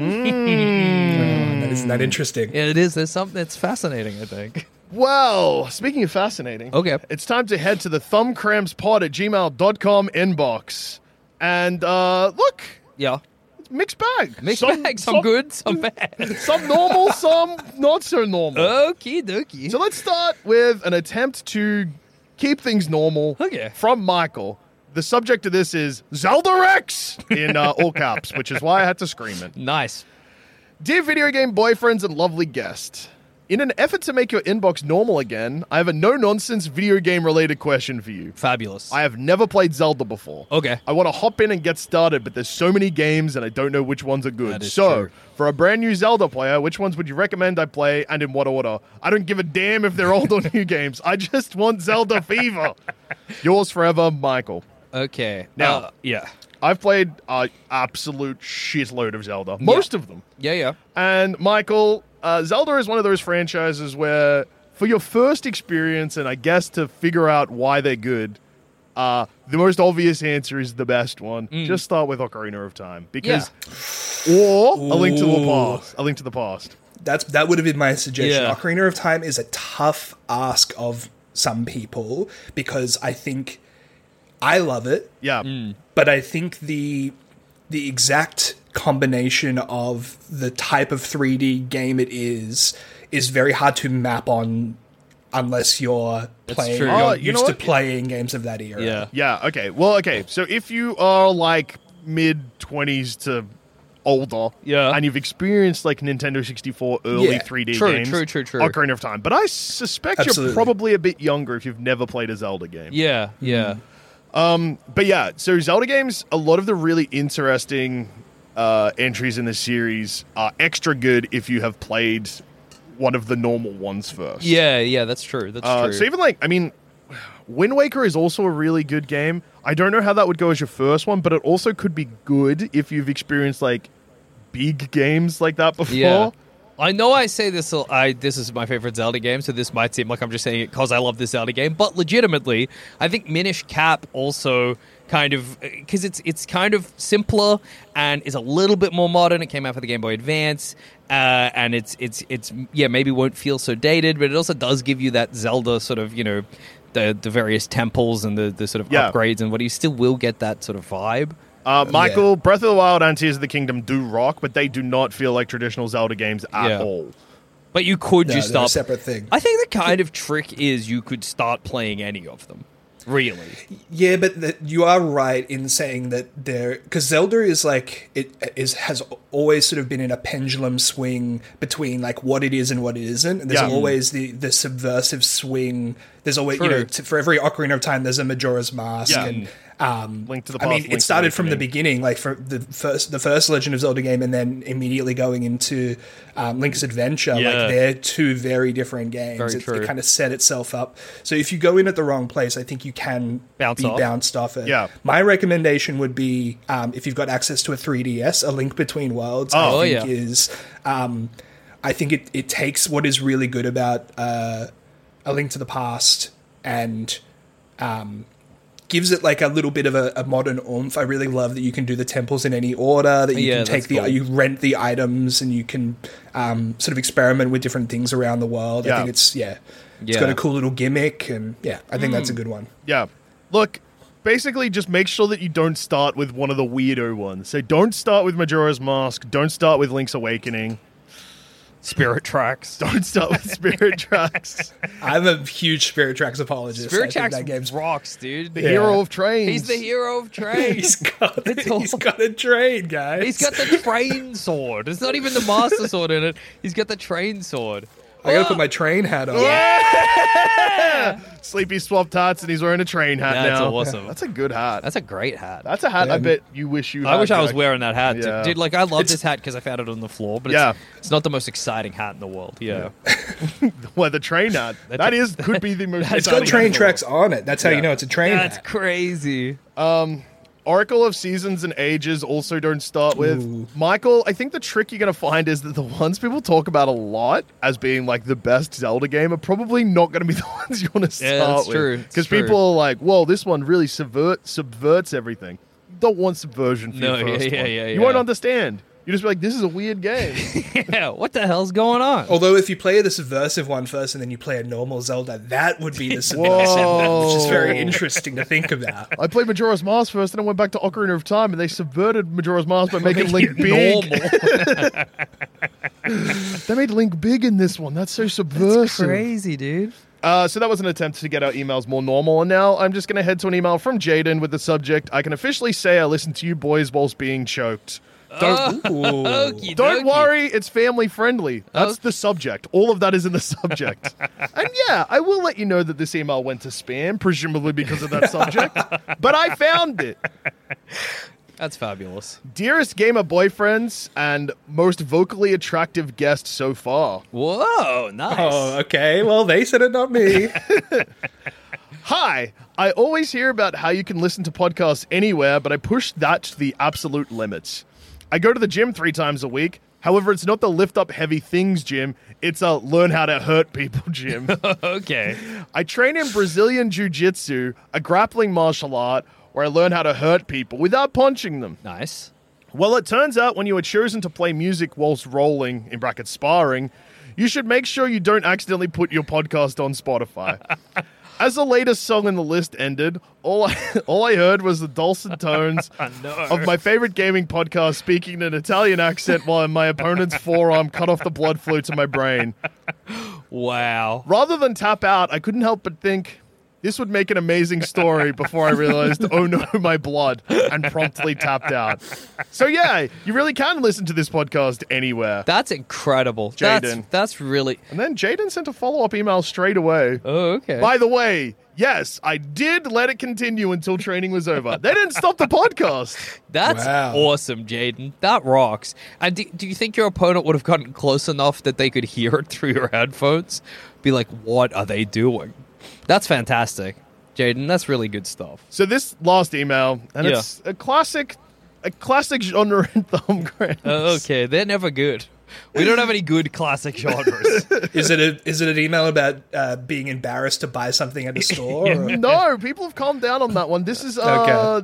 Isn't that interesting? Yeah, it is. There's something that's fascinating, I think. Well, speaking of fascinating, okay, it's time to head to the thumbcrampspod@gmail.com inbox. And look. Yeah. Mixed bag. Some good, some bad. Some normal, some not so normal. Okie dokie. So let's start with an attempt to keep things normal from Michael. The subject of this is Zelda Rex in all caps, which is why I had to scream it. Nice. Dear video game boyfriends and lovely guest, in an effort to make your inbox normal again, I have a no-nonsense video game-related question for you. Fabulous. I have never played Zelda before. Okay. I want to hop in and get started, but there's so many games and I don't know which ones are good. That is so, true. For a brand new Zelda player, which ones would you recommend I play and in what order? I don't give a damn if they're old or new games. I just want Zelda fever. Yours forever, Michael. Okay. Now, yeah. I've played an absolute shitload of Zelda. Most of them. Yeah. And Michael, Zelda is one of those franchises where for your first experience and I guess to figure out why they're good, the most obvious answer is the best one. Just start with Ocarina of Time. Because or A Link to the Past. A Link to the Past. That would have been my suggestion. Yeah. Ocarina of Time is a tough ask of some people because I think I love it. Yeah. But I think the exact combination of the type of 3D game it is very hard to map on unless you're playing. You're used to playing games of that era. Yeah. Okay. Well, okay. So if you are like mid-20s to older, yeah, and you've experienced like Nintendo 64 early 3D games, true. Ocarina of Time. But I suspect you're probably a bit younger if you've never played a Zelda game. Yeah. But yeah, so Zelda games, a lot of the really interesting entries in the series are extra good if you have played one of the normal ones first. Yeah, that's true. That's true. So even like, I mean, Wind Waker is also a really good game. I don't know how that would go as your first one, but it also could be good if you've experienced like big games like that before. Yeah. I know I say this, this is my favorite Zelda game, so this might seem like I'm just saying it because I love this Zelda game, but legitimately, I think Minish Cap also kind of, because it's kind of simpler and is a little bit more modern. It came out for the Game Boy Advance, and it's maybe won't feel so dated, but it also does give you that Zelda sort of, the various temples and the sort of upgrades and what you still will get that sort of vibe. Michael, Breath of the Wild and Tears of the Kingdom do rock, but they do not feel like traditional Zelda games at all. But you could just start... a separate thing. I think the kind of trick is you could start playing any of them. Really. Yeah, but you are right in saying that because Zelda is like, has always sort of been in a pendulum swing between like what it is and what it isn't. And there's always the subversive swing. There's always, for every Ocarina of Time, there's a Majora's Mask. Yeah. And Link to the Past. I mean, it started from the beginning, like for the first Legend of Zelda game, and then immediately going into Link's Adventure. Yeah. Like they're two very different games. It kind of set itself up. So if you go in at the wrong place, I think you can bounced off it. Yeah. My recommendation would be if you've got access to a 3DS, A Link Between Worlds. I think it takes what is really good about A Link to the Past and gives it like a little bit of a modern oomph. I really love that you can do the temples in any order, that you can take you rent the items, and you can sort of experiment with different things around the world. I think it's got a cool little gimmick, and I think that's a good one. Yeah. Look, basically just make sure that you don't start with one of the weirdo ones. So don't start with Majora's Mask, don't start with Link's Awakening. Spirit Tracks. Don't start with Spirit Tracks. I'm a huge Spirit Tracks apologist. Spirit Tracks rocks, dude. The hero of trains. He's the hero of trains. He's got a train, guys. He's got the train sword. It's not even the Master Sword in it. He's got the train sword. I gotta put my train hat on. Yeah! Sleepy swapped hats and he's wearing a train hat now. That's awesome. That's a good hat. That's a great hat. That's a hat I bet you wish you had. I wish I was wearing that hat. Yeah. Dude, like, I love this hat because I found it on the floor, but it's not the most exciting hat in the world. Yeah. Well, the train hat. Could be the most exciting. It's got train tracks on it. That's how you know it's a train hat. That's crazy. Oracle of Seasons and Ages also don't start with. Ooh. Michael, I think the trick you're going to find is that the ones people talk about a lot as being like the best Zelda game are probably not going to be the ones you want to start with. True. Because people are like, whoa, this one really subverts everything. You don't want subversion for your first one. You won't understand. You just be like, this is a weird game. Yeah, what the hell's going on? Although if you play the subversive one first and then you play a normal Zelda, that would be the subversive one, which is very interesting to think about. I played Majora's Mask first and I went back to Ocarina of Time and they subverted Majora's Mask by making Link big. They made Link big in this one. That's so subversive. That's crazy, dude. So that was an attempt to get our emails more normal, and now I'm just going to head to an email from Jaden with the subject, I can officially say I listened to you boys whilst being choked. Don't worry, it's family friendly. That's the subject. All of that is in the subject. And yeah, I will let you know that this email went to spam, presumably because of that subject. But I found it. That's fabulous. Dearest gamer boyfriends and most vocally attractive guest so far. Whoa, nice. Oh, okay. Well, they said it, not me. Hi, I always hear about how you can listen to podcasts anywhere, but I push that to the absolute limits. I go to the gym 3 times a week. However, it's not the lift up heavy things gym. It's a learn how to hurt people gym. Okay. I train in Brazilian Jiu-Jitsu, a grappling martial art, where I learn how to hurt people without punching them. Nice. Well, it turns out when you are chosen to play music whilst rolling, in brackets sparring, you should make sure you don't accidentally put your podcast on Spotify. As the latest song in the list ended, all I heard was the dulcet tones of my favorite gaming podcast speaking in an Italian accent while my opponent's forearm cut off the blood flow to my brain. Wow. Rather than tap out, I couldn't help but think, this would make an amazing story before I realized, oh no, my blood, and promptly tapped out. So yeah, you really can listen to this podcast anywhere. That's incredible. Jaden. That's really... And then Jaden sent a follow-up email straight away. Oh, okay. By the way, yes, I did let it continue until training was over. They didn't stop the podcast. That's awesome, Jaden. That rocks. And do you think your opponent would have gotten close enough that they could hear it through your headphones? Be like, what are they doing? That's fantastic, Jaden. That's really good stuff. So this last email, and it's a classic genre in Thumbcramps. Okay, they're never good. We don't have any good classic genres. Is it an email about being embarrassed to buy something at a store? Or? No, people have calmed down on that one. This is well,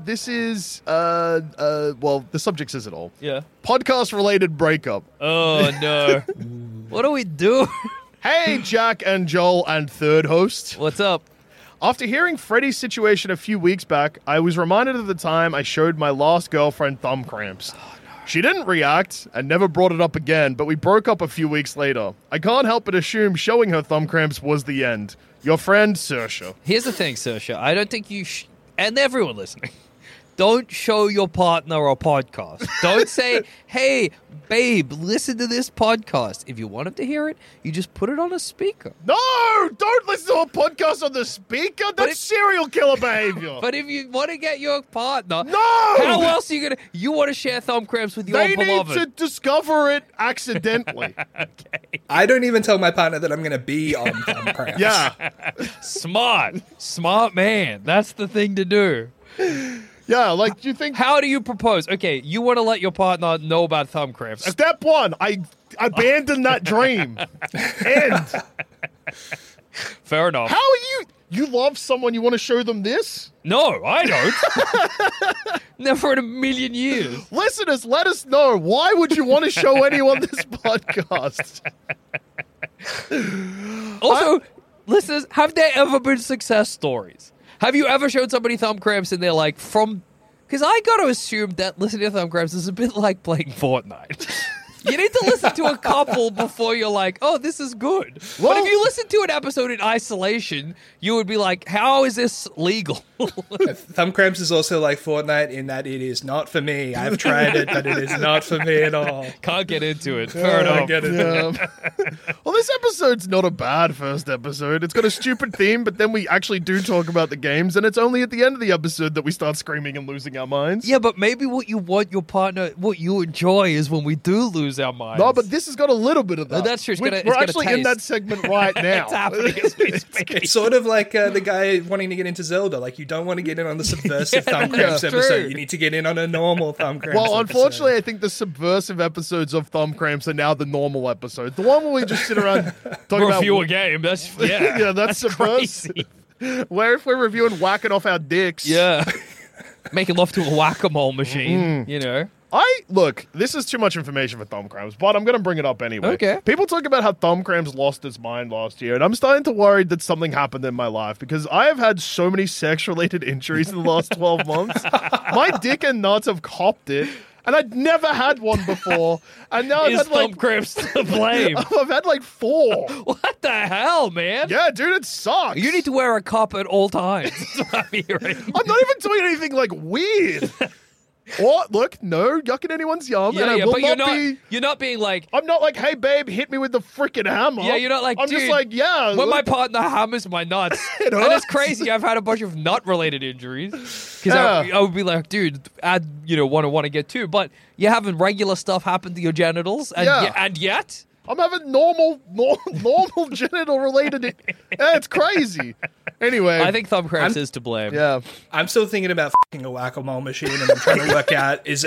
the subject says it all. Yeah. Podcast related breakup. Oh no. What do we do? Hey, Jack and Joel and third host. What's up? After hearing Freddie's situation a few weeks back, I was reminded of the time I showed my last girlfriend thumb cramps. Oh, no. She didn't react and never brought it up again, but we broke up a few weeks later. I can't help but assume showing her thumb cramps was the end. Your friend, Saoirse. Here's the thing, Saoirse. I don't think you and everyone listening, don't show your partner a podcast. Don't say, hey, babe, listen to this podcast. If you want him to hear it, you just put it on a speaker. No! Don't listen to a podcast on the speaker. That's serial killer behavior. But if you want to get your partner... No! How else are you going to... You want to share thumb cramps with your beloved. They need to discover it accidentally. Okay. I don't even tell my partner that I'm going to be on thumb cramps. Yeah. Smart man. That's the thing to do. Yeah, like, do you think... How do you propose? Okay, you want to let your partner know about thumb cramps. Step one, I abandoned that dream. End. Fair enough. How are you... You love someone, you want to show them this? No, I don't. Never in a million years. Listeners, let us know. Why would you want to show anyone this podcast? Also, listeners, have there ever been success stories? Have you ever showed somebody thumb cramps and they're like, because I got to assume that listening to thumb cramps is a bit like playing Fortnite. You need to listen to a couple before you're like, oh, this is good. Well, but if you listen to an episode in isolation, you would be like, how is this legal? Thumb cramps is also like Fortnite in that it is not for me. I've tried it, but it is not for me at all. Can't get into it. Fair enough. Get it. Yeah. Well, this episode's not a bad first episode. It's got a stupid theme, but then we actually do talk about the games, and it's only at the end of the episode that we start screaming and losing our minds. Yeah, but maybe what you want your partner, what you enjoy is when we do lose our minds. No, but this has got a little bit of that. That's true. We're actually in that segment right now. It's happening as we speak. It's sort of like the guy wanting to get into Zelda. Like, you don't want to get in on the subversive thumb cramps episode. You need to get in on a normal thumb cramps Well, unfortunately, I think the subversive episodes of thumb cramps are now the normal episodes. The one where we just sit around talking about... Review a game. That's that's subversive. Crazy. Where if we're reviewing whacking off our dicks. Yeah. Making love to a whack-a-mole machine, you know. Look, this is too much information for thumb cramps, but I'm going to bring it up anyway. Okay. People talk about how thumb cramps lost its mind last year, and I'm starting to worry that something happened in my life because I have had so many sex-related injuries in the last 12 months. My dick and nuts have copped it, and I'd never had one before. And now I've had thumb cramps to blame? I've had like 4. What the hell, man? Yeah, dude, it sucks. You need to wear a cup at all times. I'm not even doing anything like weird. Or, look, no yucking anyone's yum. Yeah, and I will but you're not being like... I'm not like, hey, babe, hit me with the freaking hammer. Yeah, you're not like, I'm dude, just like, yeah. When my partner hammers my nuts, and it's crazy, I've had a bunch of nut-related injuries. Because I would be like, dude, I want to get too. But you're having regular stuff happen to your genitals, and yet... I'm having normal genital-related... it's crazy. Anyway. I think thumb cramps is to blame. Yeah. I'm still thinking about f***ing a whack-a-mole machine, and I'm trying to work out, is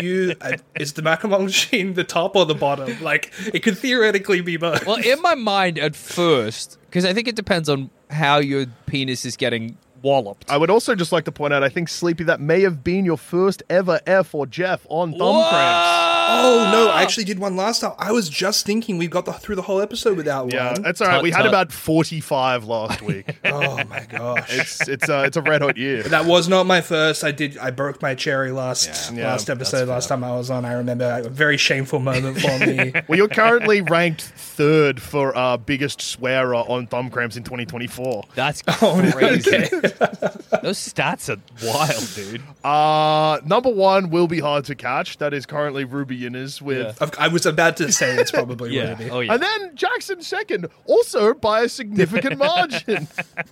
the whack-a-mole machine the top or the bottom? Like, it could theoretically be both. Well, in my mind at first, because I think it depends on how your penis is getting walloped. I would also just like to point out, I think, Sleepy, that may have been your first ever F or Jeff on thumb cramps. Oh, no, I actually did one last time. I was just thinking we got through the whole episode without one. Yeah, that's all right. We had about 45 last week. Oh, my gosh. It's a red hot year. That was not my first. I broke my cherry last episode, last time I was on. I remember a very shameful moment for me. Well, you're currently ranked third for biggest swearer on Thumb Cramps in 2024. That's crazy. Those stats are wild, dude. Number one will be hard to catch. That is currently Ruby Innes with... I was about to say it's probably Ruby. Oh, yeah. And then Jackson second, also by a significant margin.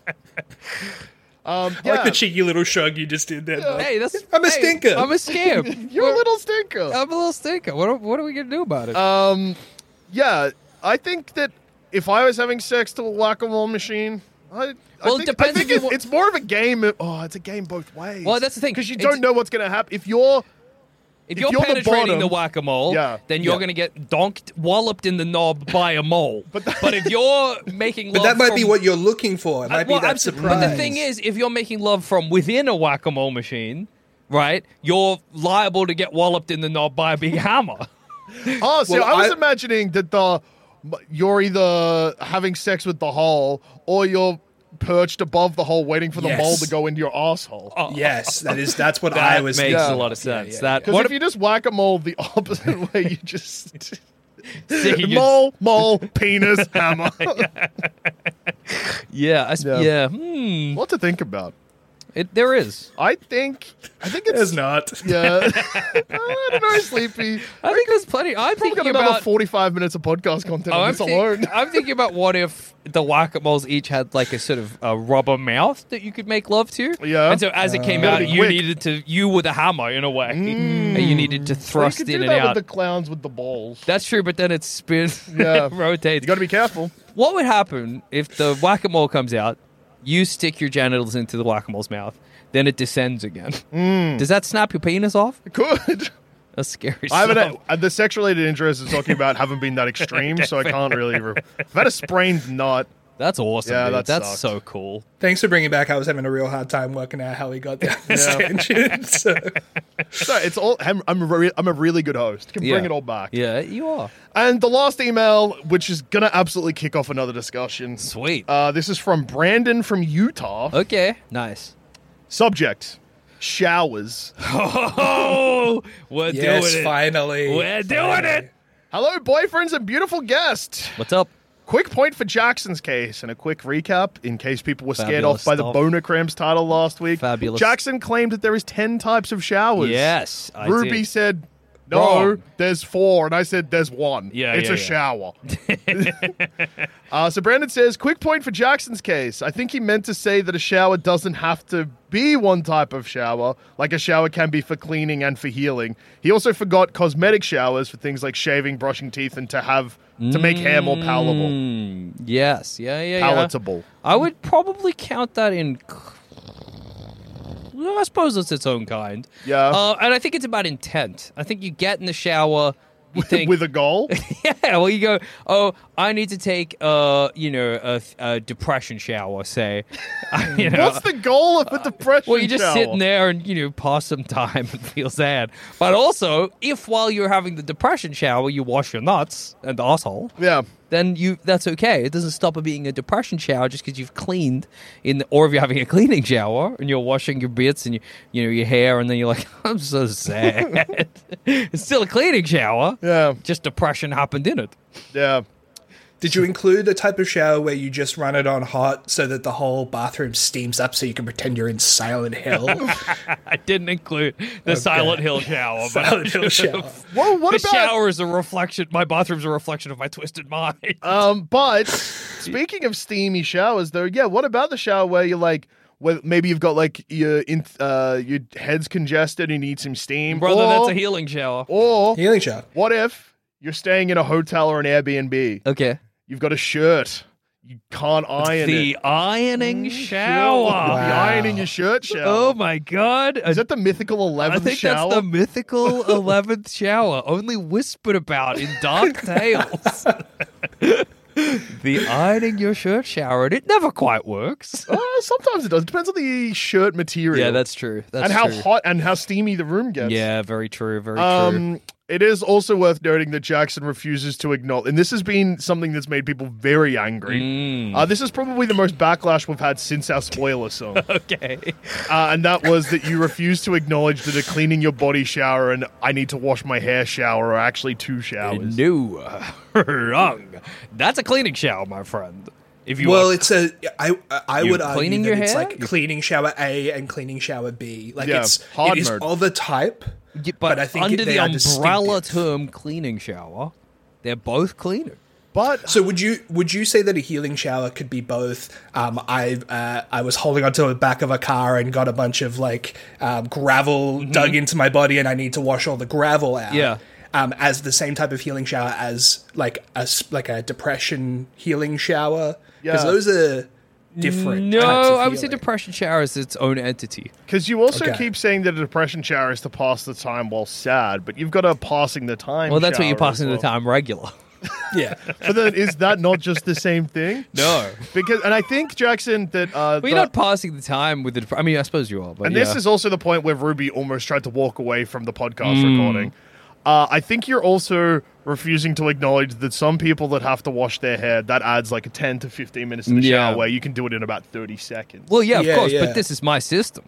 I like the cheeky little shrug you just did there. Yeah. Hey, I'm a stinker. I'm a scamp. You're a little stinker. I'm a little stinker. What are we going to do about it? Yeah, I think that if I was having sex to a whack-a-mole machine... it depends. It's more of a game. It's a game both ways. Well, that's the thing. Because you don't know what's going to happen. If you're penetrating the whack-a-mole, then you're going to get walloped in the knob by a mole. But if you're making love... But that might be what you're looking for. It might be that surprise. But the thing is, if you're making love from within a whack-a-mole machine, right, you're liable to get walloped in the knob by a big hammer. Oh, so I was imagining that you're either having sex with the hole or you're perched above the hole waiting for the mole to go into your asshole. Yes, that's what I was thinking. That makes a lot of sense. Because if you just whack a mole the opposite way, you just... mole, penis, hammer. What to think about. There is. I think it's... There's not. Yeah. I don't know, Sleepy. I think there's plenty. I'm probably thinking got another about 45 minutes of podcast content on this alone. I'm thinking about what if the whack-a-moles each had like a sort of a rubber mouth that you could make love to. Yeah. And so as it came out, you were the hammer in a way. And you needed to thrust in and out. You could do that with the clowns with the balls. That's true, but then it spins, rotates. You got to be careful. What would happen if the whack-a-mole comes out, you stick your genitals into the whack-a-mole's mouth, then it descends again? Does that snap your penis off? It could. That's scary. The sex-related interest is talking about haven't been that extreme, so I can't really... I've had a sprained nut. That's awesome. Yeah, dude. That's so cool. Thanks for bringing back. I was having a real hard time working out how we got down this tangent. So it's all. I'm a really good host. Can bring it all back. Yeah, you are. And the last email, which is gonna absolutely kick off another discussion. Sweet. This is from Brandon from Utah. Okay, nice. Subject: showers. Oh, we're doing it. Finally. We're doing it. Hello, boyfriends and beautiful guest. What's up? Quick point for Jackson's case and a quick recap in case people were scared off by the Boner Cramps title last week. Fabulous. Jackson claimed that there is 10 types of showers. Yes, I Ruby did. said, no, there's 4. And I said, there's 1. It's a shower. So Brandon says, quick point for Jackson's case. I think he meant to say that a shower doesn't have to be one type of shower, like a shower can be for cleaning and for healing. He also forgot cosmetic showers for things like shaving, brushing teeth, and to make hair more palatable. Yes, palatable. I would probably count that in... I suppose it's its own kind. Yeah. And I think it's about intent. I think you get in the shower... You think, with a goal? Yeah, well, you go, oh, I need to take, a depression shower, say. What's the goal of a depression shower? Well, you're just sitting there and, pass some time and feel sad. But also, if while you're having the depression shower, you wash your nuts and asshole, then that's okay. It doesn't stop it being a depression shower just because you've cleaned, or if you're having a cleaning shower and you're washing your bits and your hair, and then you're like, I'm so sad. It's still a cleaning shower. Yeah. Just depression happened in it. Yeah. Did you include the type of shower where you just run it on hot so that the whole bathroom steams up so you can pretend you're in Silent Hill? I didn't include the Silent Hill shower. Silent Hill shower. Well, what the shower is a reflection. My bathroom's a reflection of my twisted mind. But speaking of steamy showers, though, what about the shower where you're like, well, maybe you've got like your head's congested and you need some steam? Brother, that's a healing shower. Or healing shower. What if you're staying in a hotel or an Airbnb? Okay. You've got a shirt. You can't iron the it. ironing shower. Wow. The ironing your shirt shower. Oh, my God. Is that the mythical 11th shower? I think that's the mythical 11th shower, only whispered about in dark tales. The ironing your shirt shower, and it never quite works. Sometimes it does. It depends on the shirt material. Yeah, that's true. How hot and how steamy the room gets. Yeah, very true. Very true. It is also worth noting that Jackson refuses to acknowledge, and this has been something that's made people very angry. This is probably the most backlash we've had since our spoiler song. Okay. And that was that you refuse to acknowledge that a cleaning your body shower and I need to wash my hair shower are actually two showers. No, wrong. That's a cleaning shower, my friend. If you it's a. I would argue that it's hair? like cleaning shower A and cleaning shower B. Like Yeah, it hard is mode. of the type. Yeah, But I think under they the are umbrella distinctive. term cleaning shower, they're both cleaning. But So would you say that a healing shower could be both? I was holding onto the back of a car and got a bunch of gravel dug into my body, and I need to wash all the gravel out. Yeah. As the same type of healing shower as like a depression healing shower. Because Yeah. those are different. No, types of I would say healing. depression shower is its own entity. because you also Okay. keep saying that a depression shower is to pass the time while sad, but you've got a passing the time Well, that's what shower you're passing as the well. time regular. Yeah. But then is that not just the same thing? No. Because, and I think, Jackson, that... Well, you're not passing the time with the... I mean, I suppose you are, but And yeah. this is also the point where Ruby almost tried to walk away from the podcast recording. I think you're also refusing to acknowledge that some people that have to wash their hair, that adds like 10 to 15 minutes in the Yeah. shower where you can do it in about 30 seconds. Well, yeah, of Yeah, course, yeah. but this is my system.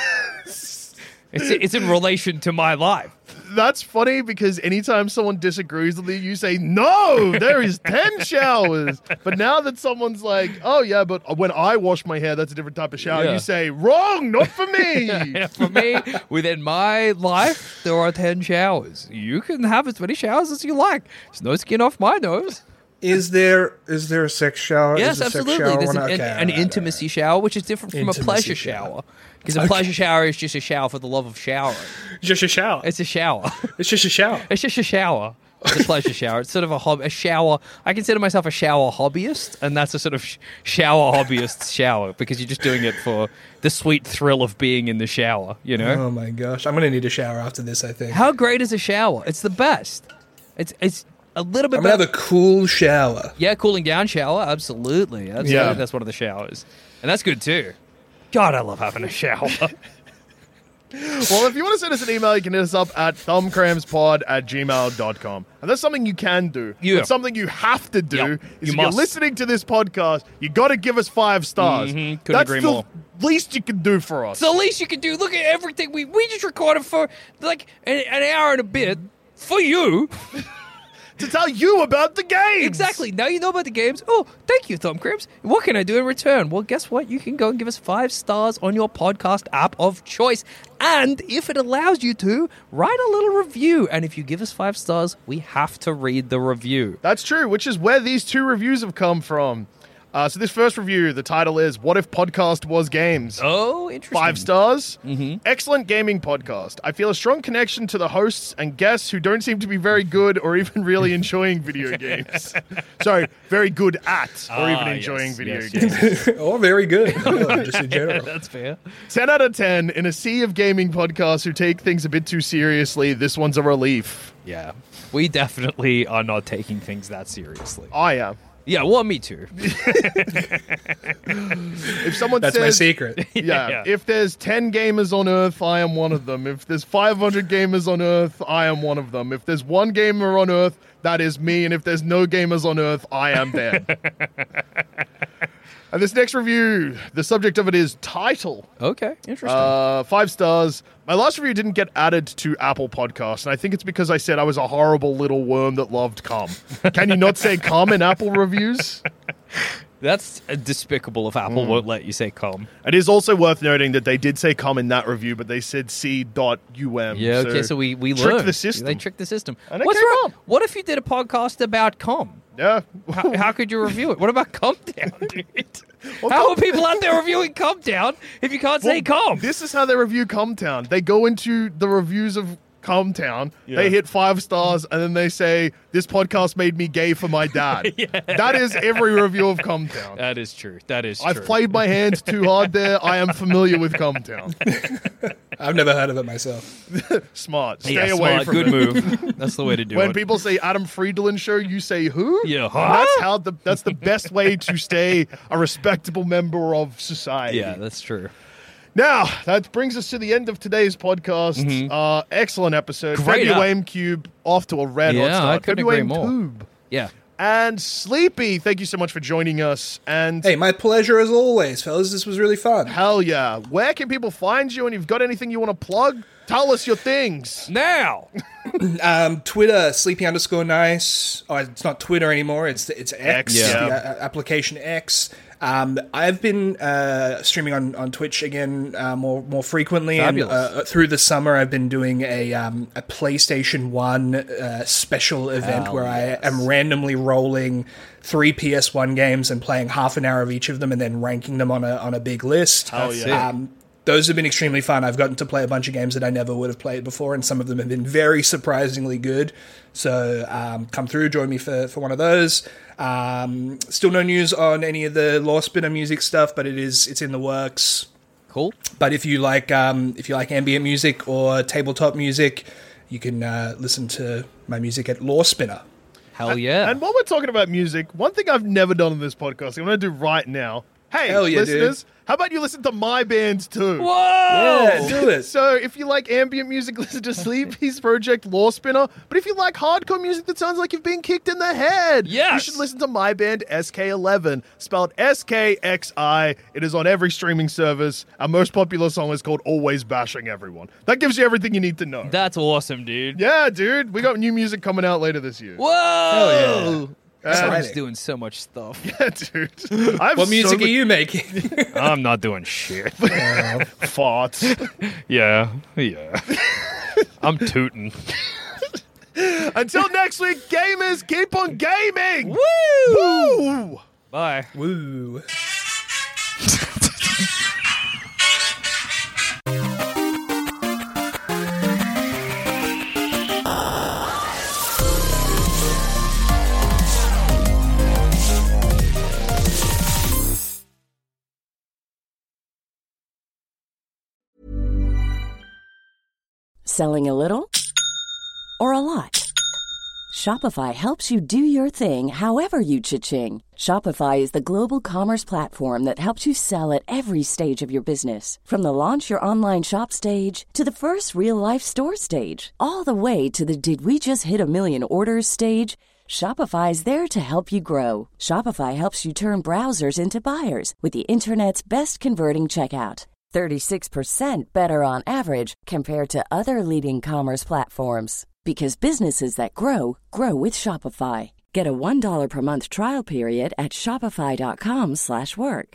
It's in relation to my life. That's funny because anytime someone disagrees with you, you say, no, there is 10 showers. But now that someone's like, oh, yeah, but when I wash my hair, that's a different type of shower, Yeah. you say, wrong, not for me. Yeah, for me, within my life, there are 10 showers. You can have as many showers as you like. There's no skin off my nose. Is there a sex shower? Yes, Is a sex absolutely. shower There's one? an Okay, intimacy shower, which is different from a Intimacy pleasure shower. shower. Because a pleasure shower is just a shower for the love of showering. Just a shower. It's a shower. It's just a shower. It's just a shower. It's a pleasure shower. It's sort of a shower. I consider myself a shower hobbyist, and that's a sort of shower hobbyist shower because you're just doing it for the sweet thrill of being in the shower, you know? Oh my gosh, I'm gonna need a shower after this. I think How great is a shower? It's the best. It's a little bit I'm gonna better. have a cool shower. Yeah, cooling down shower. Absolutely. Yeah. That's one of the showers. And that's good too. God, I love having a shower. Well, if you want to send us an email, you can hit us up at thumbcrampspod@gmail.com. And that's something you can do. Yeah. But something you have to do Yep, is you if you're must. listening to this podcast, you got to give us 5 stars. Couldn't That's agree the more. least you can do for us. It's the least you can do. Look at everything. We just recorded for like an hour and a bit for you. to tell you about the game. Exactly. Now you know about the games. Oh, thank you, Thumb Cramps. What can I do in return? Well, guess what? You can go and give us 5 stars on your podcast app of choice. And if it allows you to, write a little review. And if you give us 5 stars, we have to read the review. That's true, which is where these 2 reviews have come from. So this first review, the title is What If Podcast Was Games? Oh, interesting. 5 stars. Excellent gaming podcast. I feel a strong connection to the hosts and guests who don't seem to be very good or even really enjoying video games. Sorry, very good at or even enjoying video games. Oh, very good. Oh, just in general. That's fair. 10 out of 10. In a sea of gaming podcasts who take things a bit too seriously, this one's a relief. Yeah. We definitely are not taking things that seriously. I am. Yeah, well, me too. If someone That's says, my secret. Yeah, if there's 10 gamers on Earth, I am one of them. If there's 500 gamers on Earth, I am one of them. If there's 1 gamer on Earth, that is me. And if there's no gamers on Earth, I am dead. And this next review, the subject of it is title. Okay, interesting. 5 stars. My last review didn't get added to Apple Podcasts, and I think it's because I said I was a horrible little worm that loved cum. Can you not say cum in Apple reviews? That's despicable if Apple won't let you say com. It is also worth noting that they did say cum in that review, but they said c.um. Yeah, okay, so we tricked learned. the system. They tricked the system. And it What's came wrong? up. What if you did a podcast about com? Yeah. How could you review it? What about Calm Down, dude? Well, How Calm- are people out there reviewing Calm Down if you can't say calm? This is how they review Comtown. They go into the reviews of Comtown, they hit 5 stars, and then they say, this podcast made me gay for my dad. That is every review of Comtown. That is true. That is I've true. played my hands too hard there. I am familiar with Comtown. I've never heard of it myself. Smart. Stay Yeah, away smart. from Good it. move. That's the way to do When it. people say Adam Friedland show, you say who? Yeah, That's the best way to stay a respectable member of society. Yeah, that's true. Now, that brings us to the end of today's podcast. Excellent episode. Great Febulame Cube off to a red hot start. I couldn't agree Febulame more. Tube. Yeah. And Sleepy, thank you so much for joining us. And hey, my pleasure as always, fellas. This was really fun. Hell yeah. Where can people find you? And if you've got anything you want to plug, tell us your things. Now. Twitter, sleepy_nice. Oh, it's not Twitter anymore. It's X. Yeah. The application X. I've been streaming on Twitch again more frequently. Fabulous. And through the summer, I've been doing a PlayStation 1 special event where I am randomly rolling 3 PS1 games and playing half an hour of each of them and then ranking them on a big list. Oh, yeah. Those have been extremely fun. I've gotten to play a bunch of games that I never would have played before, and some of them have been very surprisingly good. So come through, join me for one of those. Still no news on any of the Lore Spinner music stuff, but it's in the works. Cool. But if you like ambient music or tabletop music, you can listen to my music at Lore Spinner. Hell yeah. And while we're talking about music, one thing I've never done on this podcast, I'm going to do right now. Hey, hell yeah, listeners, dude. How about you listen to my band too? Whoa! Yeah, do it. So if you like ambient music, listen to Sleepy's project Lore Spinner. But if you like hardcore music that sounds like you've been kicked in the head, yes, you should listen to my band SK11, spelled SKXI. It is on every streaming service. Our most popular song is called Always Bashing Everyone. That gives you everything you need to know. That's awesome, dude. Yeah, dude. We got new music coming out later this year. Whoa! Hell yeah. Someone's doing so much stuff. Yeah, dude. What music are you making? I'm not doing shit. Farts. Yeah. I'm tooting. Until next week, gamers, keep on gaming! Woo! Woo! Bye. Woo. Selling a little or a lot? Shopify helps you do your thing however you cha-ching. Shopify is the global commerce platform that helps you sell at every stage of your business. From the launch your online shop stage to the first real-life store stage, all the way to the did we just hit a million orders stage. Shopify is there to help you grow. Shopify helps you turn browsers into buyers with the internet's best converting checkout. 36% better on average compared to other leading commerce platforms. Because businesses that grow, grow with Shopify. Get a $1 per month trial period at shopify.com/work.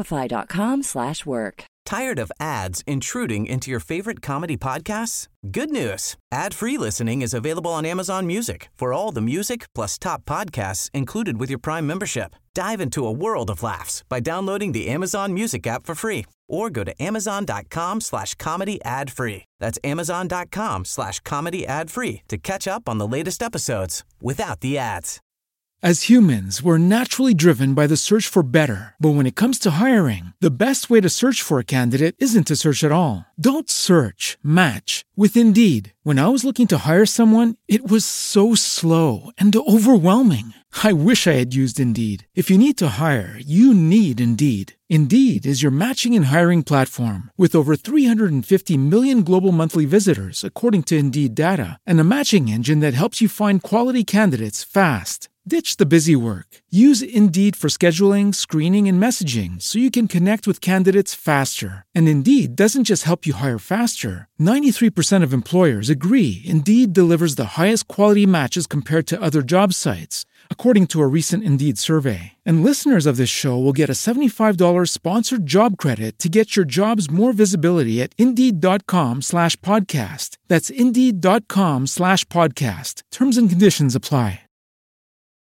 Shopify.com/work. Tired of ads intruding into your favorite comedy podcasts? Good news. Ad-free listening is available on Amazon Music for all the music plus top podcasts included with your Prime membership. Dive into a world of laughs by downloading the Amazon Music app for free or go to amazon.com/comedy ad-free. That's amazon.com/comedy ad-free to catch up on the latest episodes without the ads. As humans, we're naturally driven by the search for better. But when it comes to hiring, the best way to search for a candidate isn't to search at all. Don't search, match with Indeed. When I was looking to hire someone, it was so slow and overwhelming. I wish I had used Indeed. If you need to hire, you need Indeed. Indeed is your matching and hiring platform with over 350 million global monthly visitors, according to Indeed data, and a matching engine that helps you find quality candidates fast. Ditch the busy work. Use Indeed for scheduling, screening, and messaging so you can connect with candidates faster. And Indeed doesn't just help you hire faster. 93% of employers agree Indeed delivers the highest quality matches compared to other job sites, according to a recent Indeed survey. And listeners of this show will get a $75 sponsored job credit to get your jobs more visibility at Indeed.com/podcast. That's Indeed.com/podcast. Terms and conditions apply.